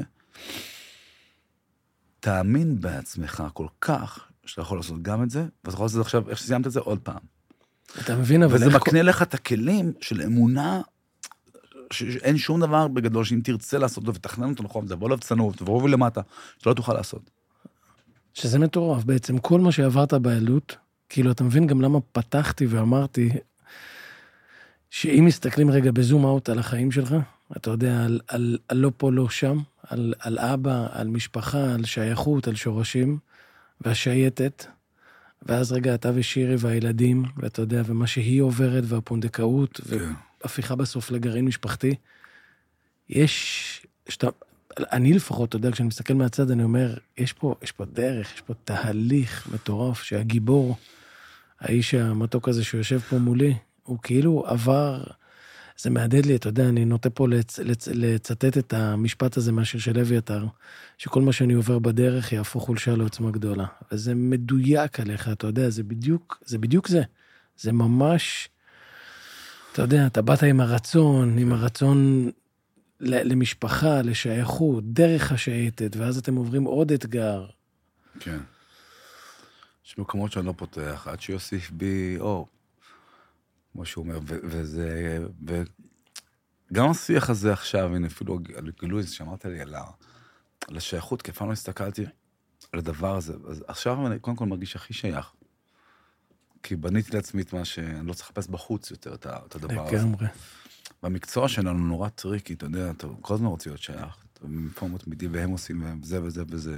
תאמין בעצמך כל כך, שאתה יכול לעשות גם את זה, ואתה יכול לעשות את זה עכשיו, איך שסיימת את זה, עוד פעם. אתה מבין, אבל... וזה מקנה לך את הכלים של אמונה, שאין שום דבר בגדול, שאם תרצה לעשות אותו ותכנן אותו נכון, זה בוא לבצנות, ורוב למטה, שלא תוכל לעשות. שזה מטורף, בעצם כל מה שעברת בעלות, כאילו אתה מבין גם למה פתחתי ואמרתי, שאם מסתכלים רגע בזום אאוט על החיים שלך, אתה יודע, על, על, על לא פה, לא שם, על, על אבא, על משפחה, על שייכות, על שורשים, והשייטת, ואז רגע אתה ושירי והילדים, ואתה יודע, ומה שהיא עוברת, והפונדקאות, והפיכה בסוף לגרעין משפחתי, יש, שאתה, אני לפחות, אתה יודע, כשאני מסתכל מהצד, אני אומר, יש פה, יש פה דרך, יש פה תהליך מטורף, שהגיבור, האיש המתוק הזה שיושב פה מולי, הוא כאילו עבר, זה מעדד לי, אתה יודע, אני נוטה פה לצ, לצ, לצטט את המשפט הזה מהשיר של אביתר, שכל מה שאני עובר בדרך יהפוך חולשה לעוצמה גדולה. וזה מדויק עליך, אתה יודע, זה בדיוק, זה בדיוק זה. זה ממש, אתה יודע, אתה באת עם הרצון, עם הרצון למשפחה, לשייכות, דרך השייטת, ואז אתם עוברים עוד אתגר. כן. יש מקומות שאני לא פותח, עד שיוסיף בי אור. כמו שהוא אומר, וזה, וגם השיח הזה עכשיו, הנה אפילו גילוי שאמרת לי על השייכות, כי אפילו לא הסתכלתי על הדבר הזה, אז עכשיו אני קודם כל מרגיש הכי שייך, כי בניתי לעצמי את מה שאני לא צריך לחפש בחוץ יותר, את הדבר הזה. במקצוע שלנו נורא טריקי, אתה יודע, אתה כל הזמן רוצה להיות שייך, במקום מתמידי, והם עושים וזה וזה וזה.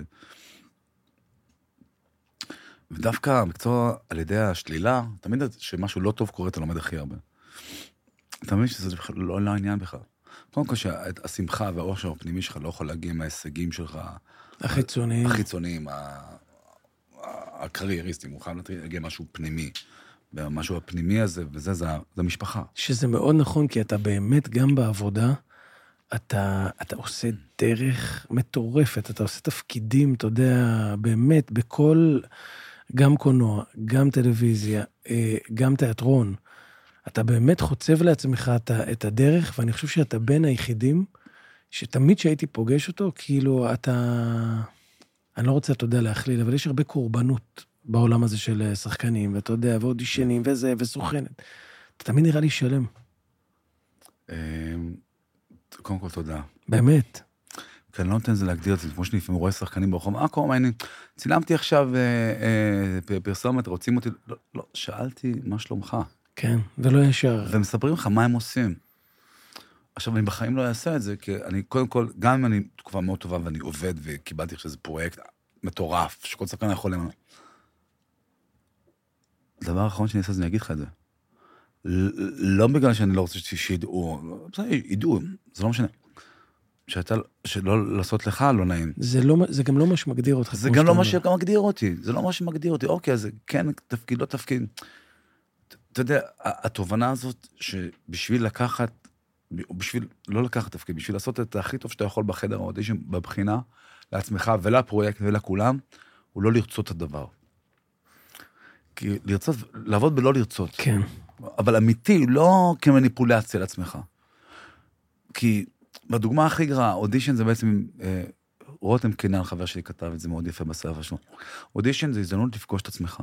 ודווקא המקצוע על ידי השלילה, תמיד שמשהו לא טוב קורה, אתה לומד הכי הרבה. אתה מבין שזה לא לעניין בכלל. קודם כל שהשמחה והאושר הפנימי שלך לא יכול להגיע מההישגים שלך. החיצוניים. החיצוניים, הקרייריסטים, הוא חייב להגיע משהו פנימי. ומשהו הפנימי הזה, וזה, זה, זה המשפחה. שזה מאוד נכון, כי אתה באמת גם בעבודה, אתה, אתה עושה דרך מטורפת, אתה עושה תפקידים, אתה יודע, באמת, בכל, גם קולנוע, גם טלוויזיה, גם תיאטרון, אתה באמת חוצב לעצמך את הדרך, ואני חושב שאתה בין היחידים, שתמיד שהייתי פוגש אותו, כאילו אתה, אני לא רוצה, אתה יודע, להכליל, אבל יש הרבה קורבנות בעולם הזה של שחקנים, ואתה יודע, ואודישנים, וזה, וסוכנת. אתה תמיד נראה לי שלם. קודם כל, תודה. באמת. כי אני לא נותן זה להגדיר את זה, כמו שאני לפעמים רואה שחקנים ברחוב, אה, קוראים, אני צילמתי עכשיו פרסומת, רוצים אותי, לא, לא, שאלתי מה שלומך. כן, ולא ישר. ומספרים לך מה הם עושים. עכשיו, אני בחיים לא אעשה את זה, כי אני, קודם כל, גם אם אני תקופה מאוד טובה, ואני עובד, וקיבלתי עכשיו איזה פרויקט מטורף, שכל שחקן יכול למנות. הדבר האחרון שאני אעשה זה, אני אגיד לך את זה. לא בגלל שאני לא רוצה שידעו, ידעו, זה לא משנה. שאתה, שלא לעשות לך לא נעים. זה לא, זה גם לא מה שמגדיר אותך. זה גם לא מה שמגדיר אותי. זה לא מה שמגדיר אותי. אוקיי, אז כן, תפקיד, לא תפקיד. אתה יודע, התובנה הזאת, שבשביל לקחת, בשביל לא לקחת תפקיד, בשביל לעשות את הכי טוב שאתה יכול בחדר האודישן, בבחינה, לעצמך ולפרויקט ולכולם, הוא לא לרצות את הדבר. כי לרצות, לעבוד בלא לרצות. כן. אבל אמיתי, לא כמניפולציה לעצמך. כי בדוגמה הכי גרעה, אודישן זה בעצם, אה, רותם קינן, חבר שלי כתב את זה מאוד יפה בספר שלו. אודישן זה הזדמנות לפגוש את עצמך.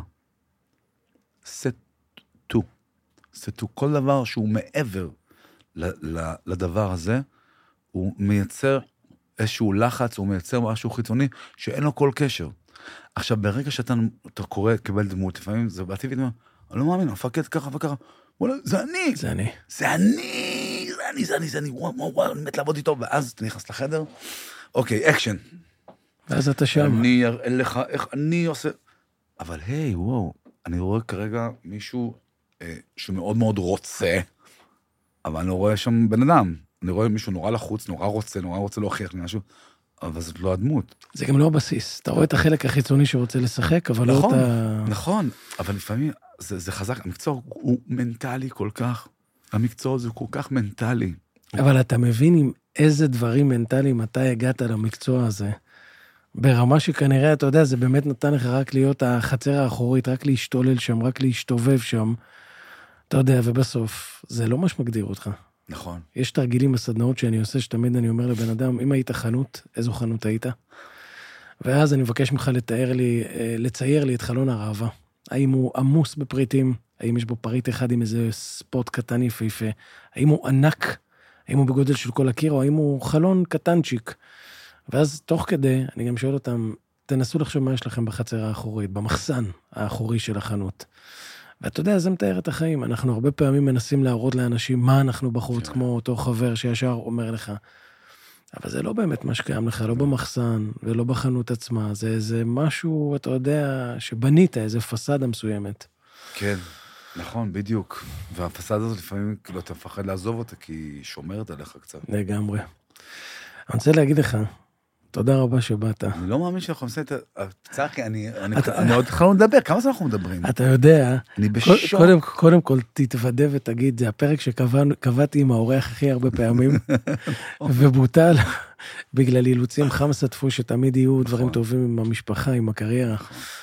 set to. set to. כל דבר שהוא מעבר ל- ל- לדבר הזה, הוא מייצר איזשהו לחץ, הוא מייצר משהו חיצוני, שאין לו כל קשר. עכשיו, ברגע שאתה אתה קורא, קבל דמות, לפעמים זה בעטיבית, אני לא מאמין, מפקד ככה וככה, וואלה, זה אני. זה אני. זה אני, זה אני, זה אני, זה אני, וואו, וואו, וואו, אני מת לעבוד איתו, ואז אתה נכנס לחדר, אוקיי, אקשן. ואז אתה שם. אני אראה לך איך אני עושה, אבל היי, וואו, אני רואה כרגע מישהו אה, שמאוד מאוד רוצה, אבל אני לא רואה שם בן אדם, אני רואה מישהו נורא לחוץ, נורא רוצה, נורא רוצה להוכיח לי משהו, אבל זאת לא הדמות. זה גם לא הבסיס. אתה רואה את החלק החיצוני שרוצה לשחק, אבל לא נכון, אתה... נכון, אבל לפעמים זה, זה חזק, המקצוע הוא מנטלי כל כך, המקצוע הזה הוא כל כך מנטלי. אבל אתה מבין עם איזה דברים מנטליים אתה הגעת למקצוע הזה, ברמה שכנראה, אתה יודע, זה באמת נתן לך רק להיות החצר האחורית, רק להשתולל שם, רק להשתובב שם, אתה יודע, ובסוף, זה לא מה שמגדיר אותך. נכון. יש תרגילים בסדנאות שאני עושה, שתמיד אני אומר לבן אדם, אם היית חנות, איזו חנות היית? ואז אני מבקש ממך לתאר לי, לצייר לי את חלון הראווה. האם הוא עמוס בפריטים? האם יש בו פריט אחד עם איזה ספוט קטן יפהפה? האם הוא ענק? האם הוא בגודל של כל הקיר? או האם הוא חלון קטנצ'יק? ואז תוך כדי, אני גם שואל אותם, תנסו לחשוב מה יש לכם בחצר האחורית, במחסן האחורי של החנות. ואתה יודע, זה מתאר את החיים. אנחנו הרבה פעמים מנסים להראות לאנשים מה אנחנו בחוץ, כמו אותו חבר שישר אומר לך. אבל זה לא באמת מה שקיים לך, לא במחסן ולא בחנות עצמה. זה איזה משהו, אתה יודע, שבנית, איזה פסדה מסוימת. כן, נכון, בדיוק. והפסדה הזאת לפעמים, כאילו, אתה מפחד לעזוב אותה, כי היא שומרת עליך קצת. לגמרי. אני רוצה להגיד לך, תודה רבה שבאת. אני לא מאמין שאנחנו עושים את ה... צחי, אני עוד התחלנו לדבר, כמה זמן אנחנו מדברים? אתה יודע, אני בשוק. קודם כל תתוודא ותגיד, זה הפרק שקבעתי עם האורח הכי הרבה פעמים, ובוטל בגלל אילוצים חם סטפו, שתמיד יהיו דברים טובים עם המשפחה, עם הקריירה.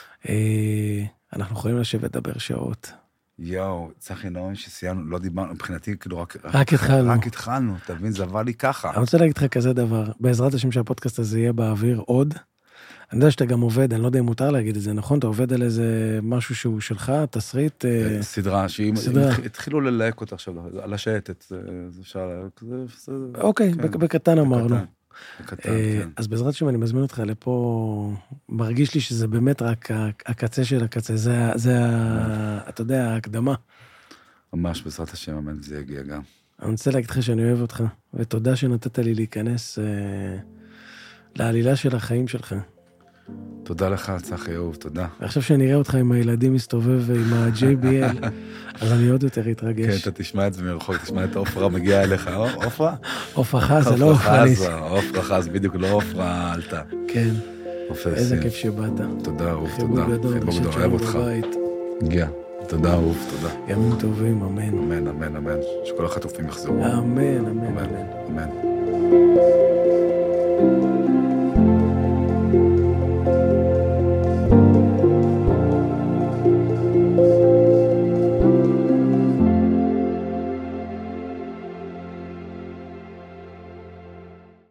אנחנו יכולים לשבת לדבר שעות. יואו, צחי, לא שסיימנו, לא דיברנו, מבחינתי, כאילו, רק... רק התחלנו. רק התחלנו, תבין, זה עבר לי ככה. אני רוצה להגיד לך כזה דבר, בעזרת השם שהפודקאסט הזה יהיה באוויר עוד, אני יודע שאתה גם עובד, אני לא יודע אם מותר להגיד את זה, נכון? אתה עובד על איזה משהו שהוא שלך, תסריט... סדרה, שאם התחילו ללהק אותה עכשיו, על השייטת, זה אפשר... אוקיי, בקטן אמרנו. אז בעזרת השם אני מזמין אותך לפה, מרגיש לי שזה באמת רק הקצה של הקצה, זה, אתה יודע, ההקדמה. ממש בעזרת השם, אמן, זה יגיע גם. אני רוצה להגיד לך שאני אוהב אותך, ותודה שנתת לי להיכנס לעלילה של החיים שלך. תודה לך, צחי אהוב, תודה. ועכשיו שאני אראה אותך עם הילדים מסתובב עם ה-ג'יי בי אל, אז אני עוד יותר אתרגש. כן, אתה תשמע את זה מרחוק, תשמע את עופרה מגיעה אליך, עופרה? עופרה חזה, לא עופרה ניס. עופרה חזה, בדיוק, לא עופרה עלתה. כן, איזה כיף שבאת. תודה, אהוב, תודה. חיבוק גדול, חיבוק גדול, אוהב אותך. הגיע. תודה, אהוב, תודה. ימים טובים, אמן. אמן, אמן, אמן. שכל החטופים יחזרו. אמן, אמן, אמן. אמן.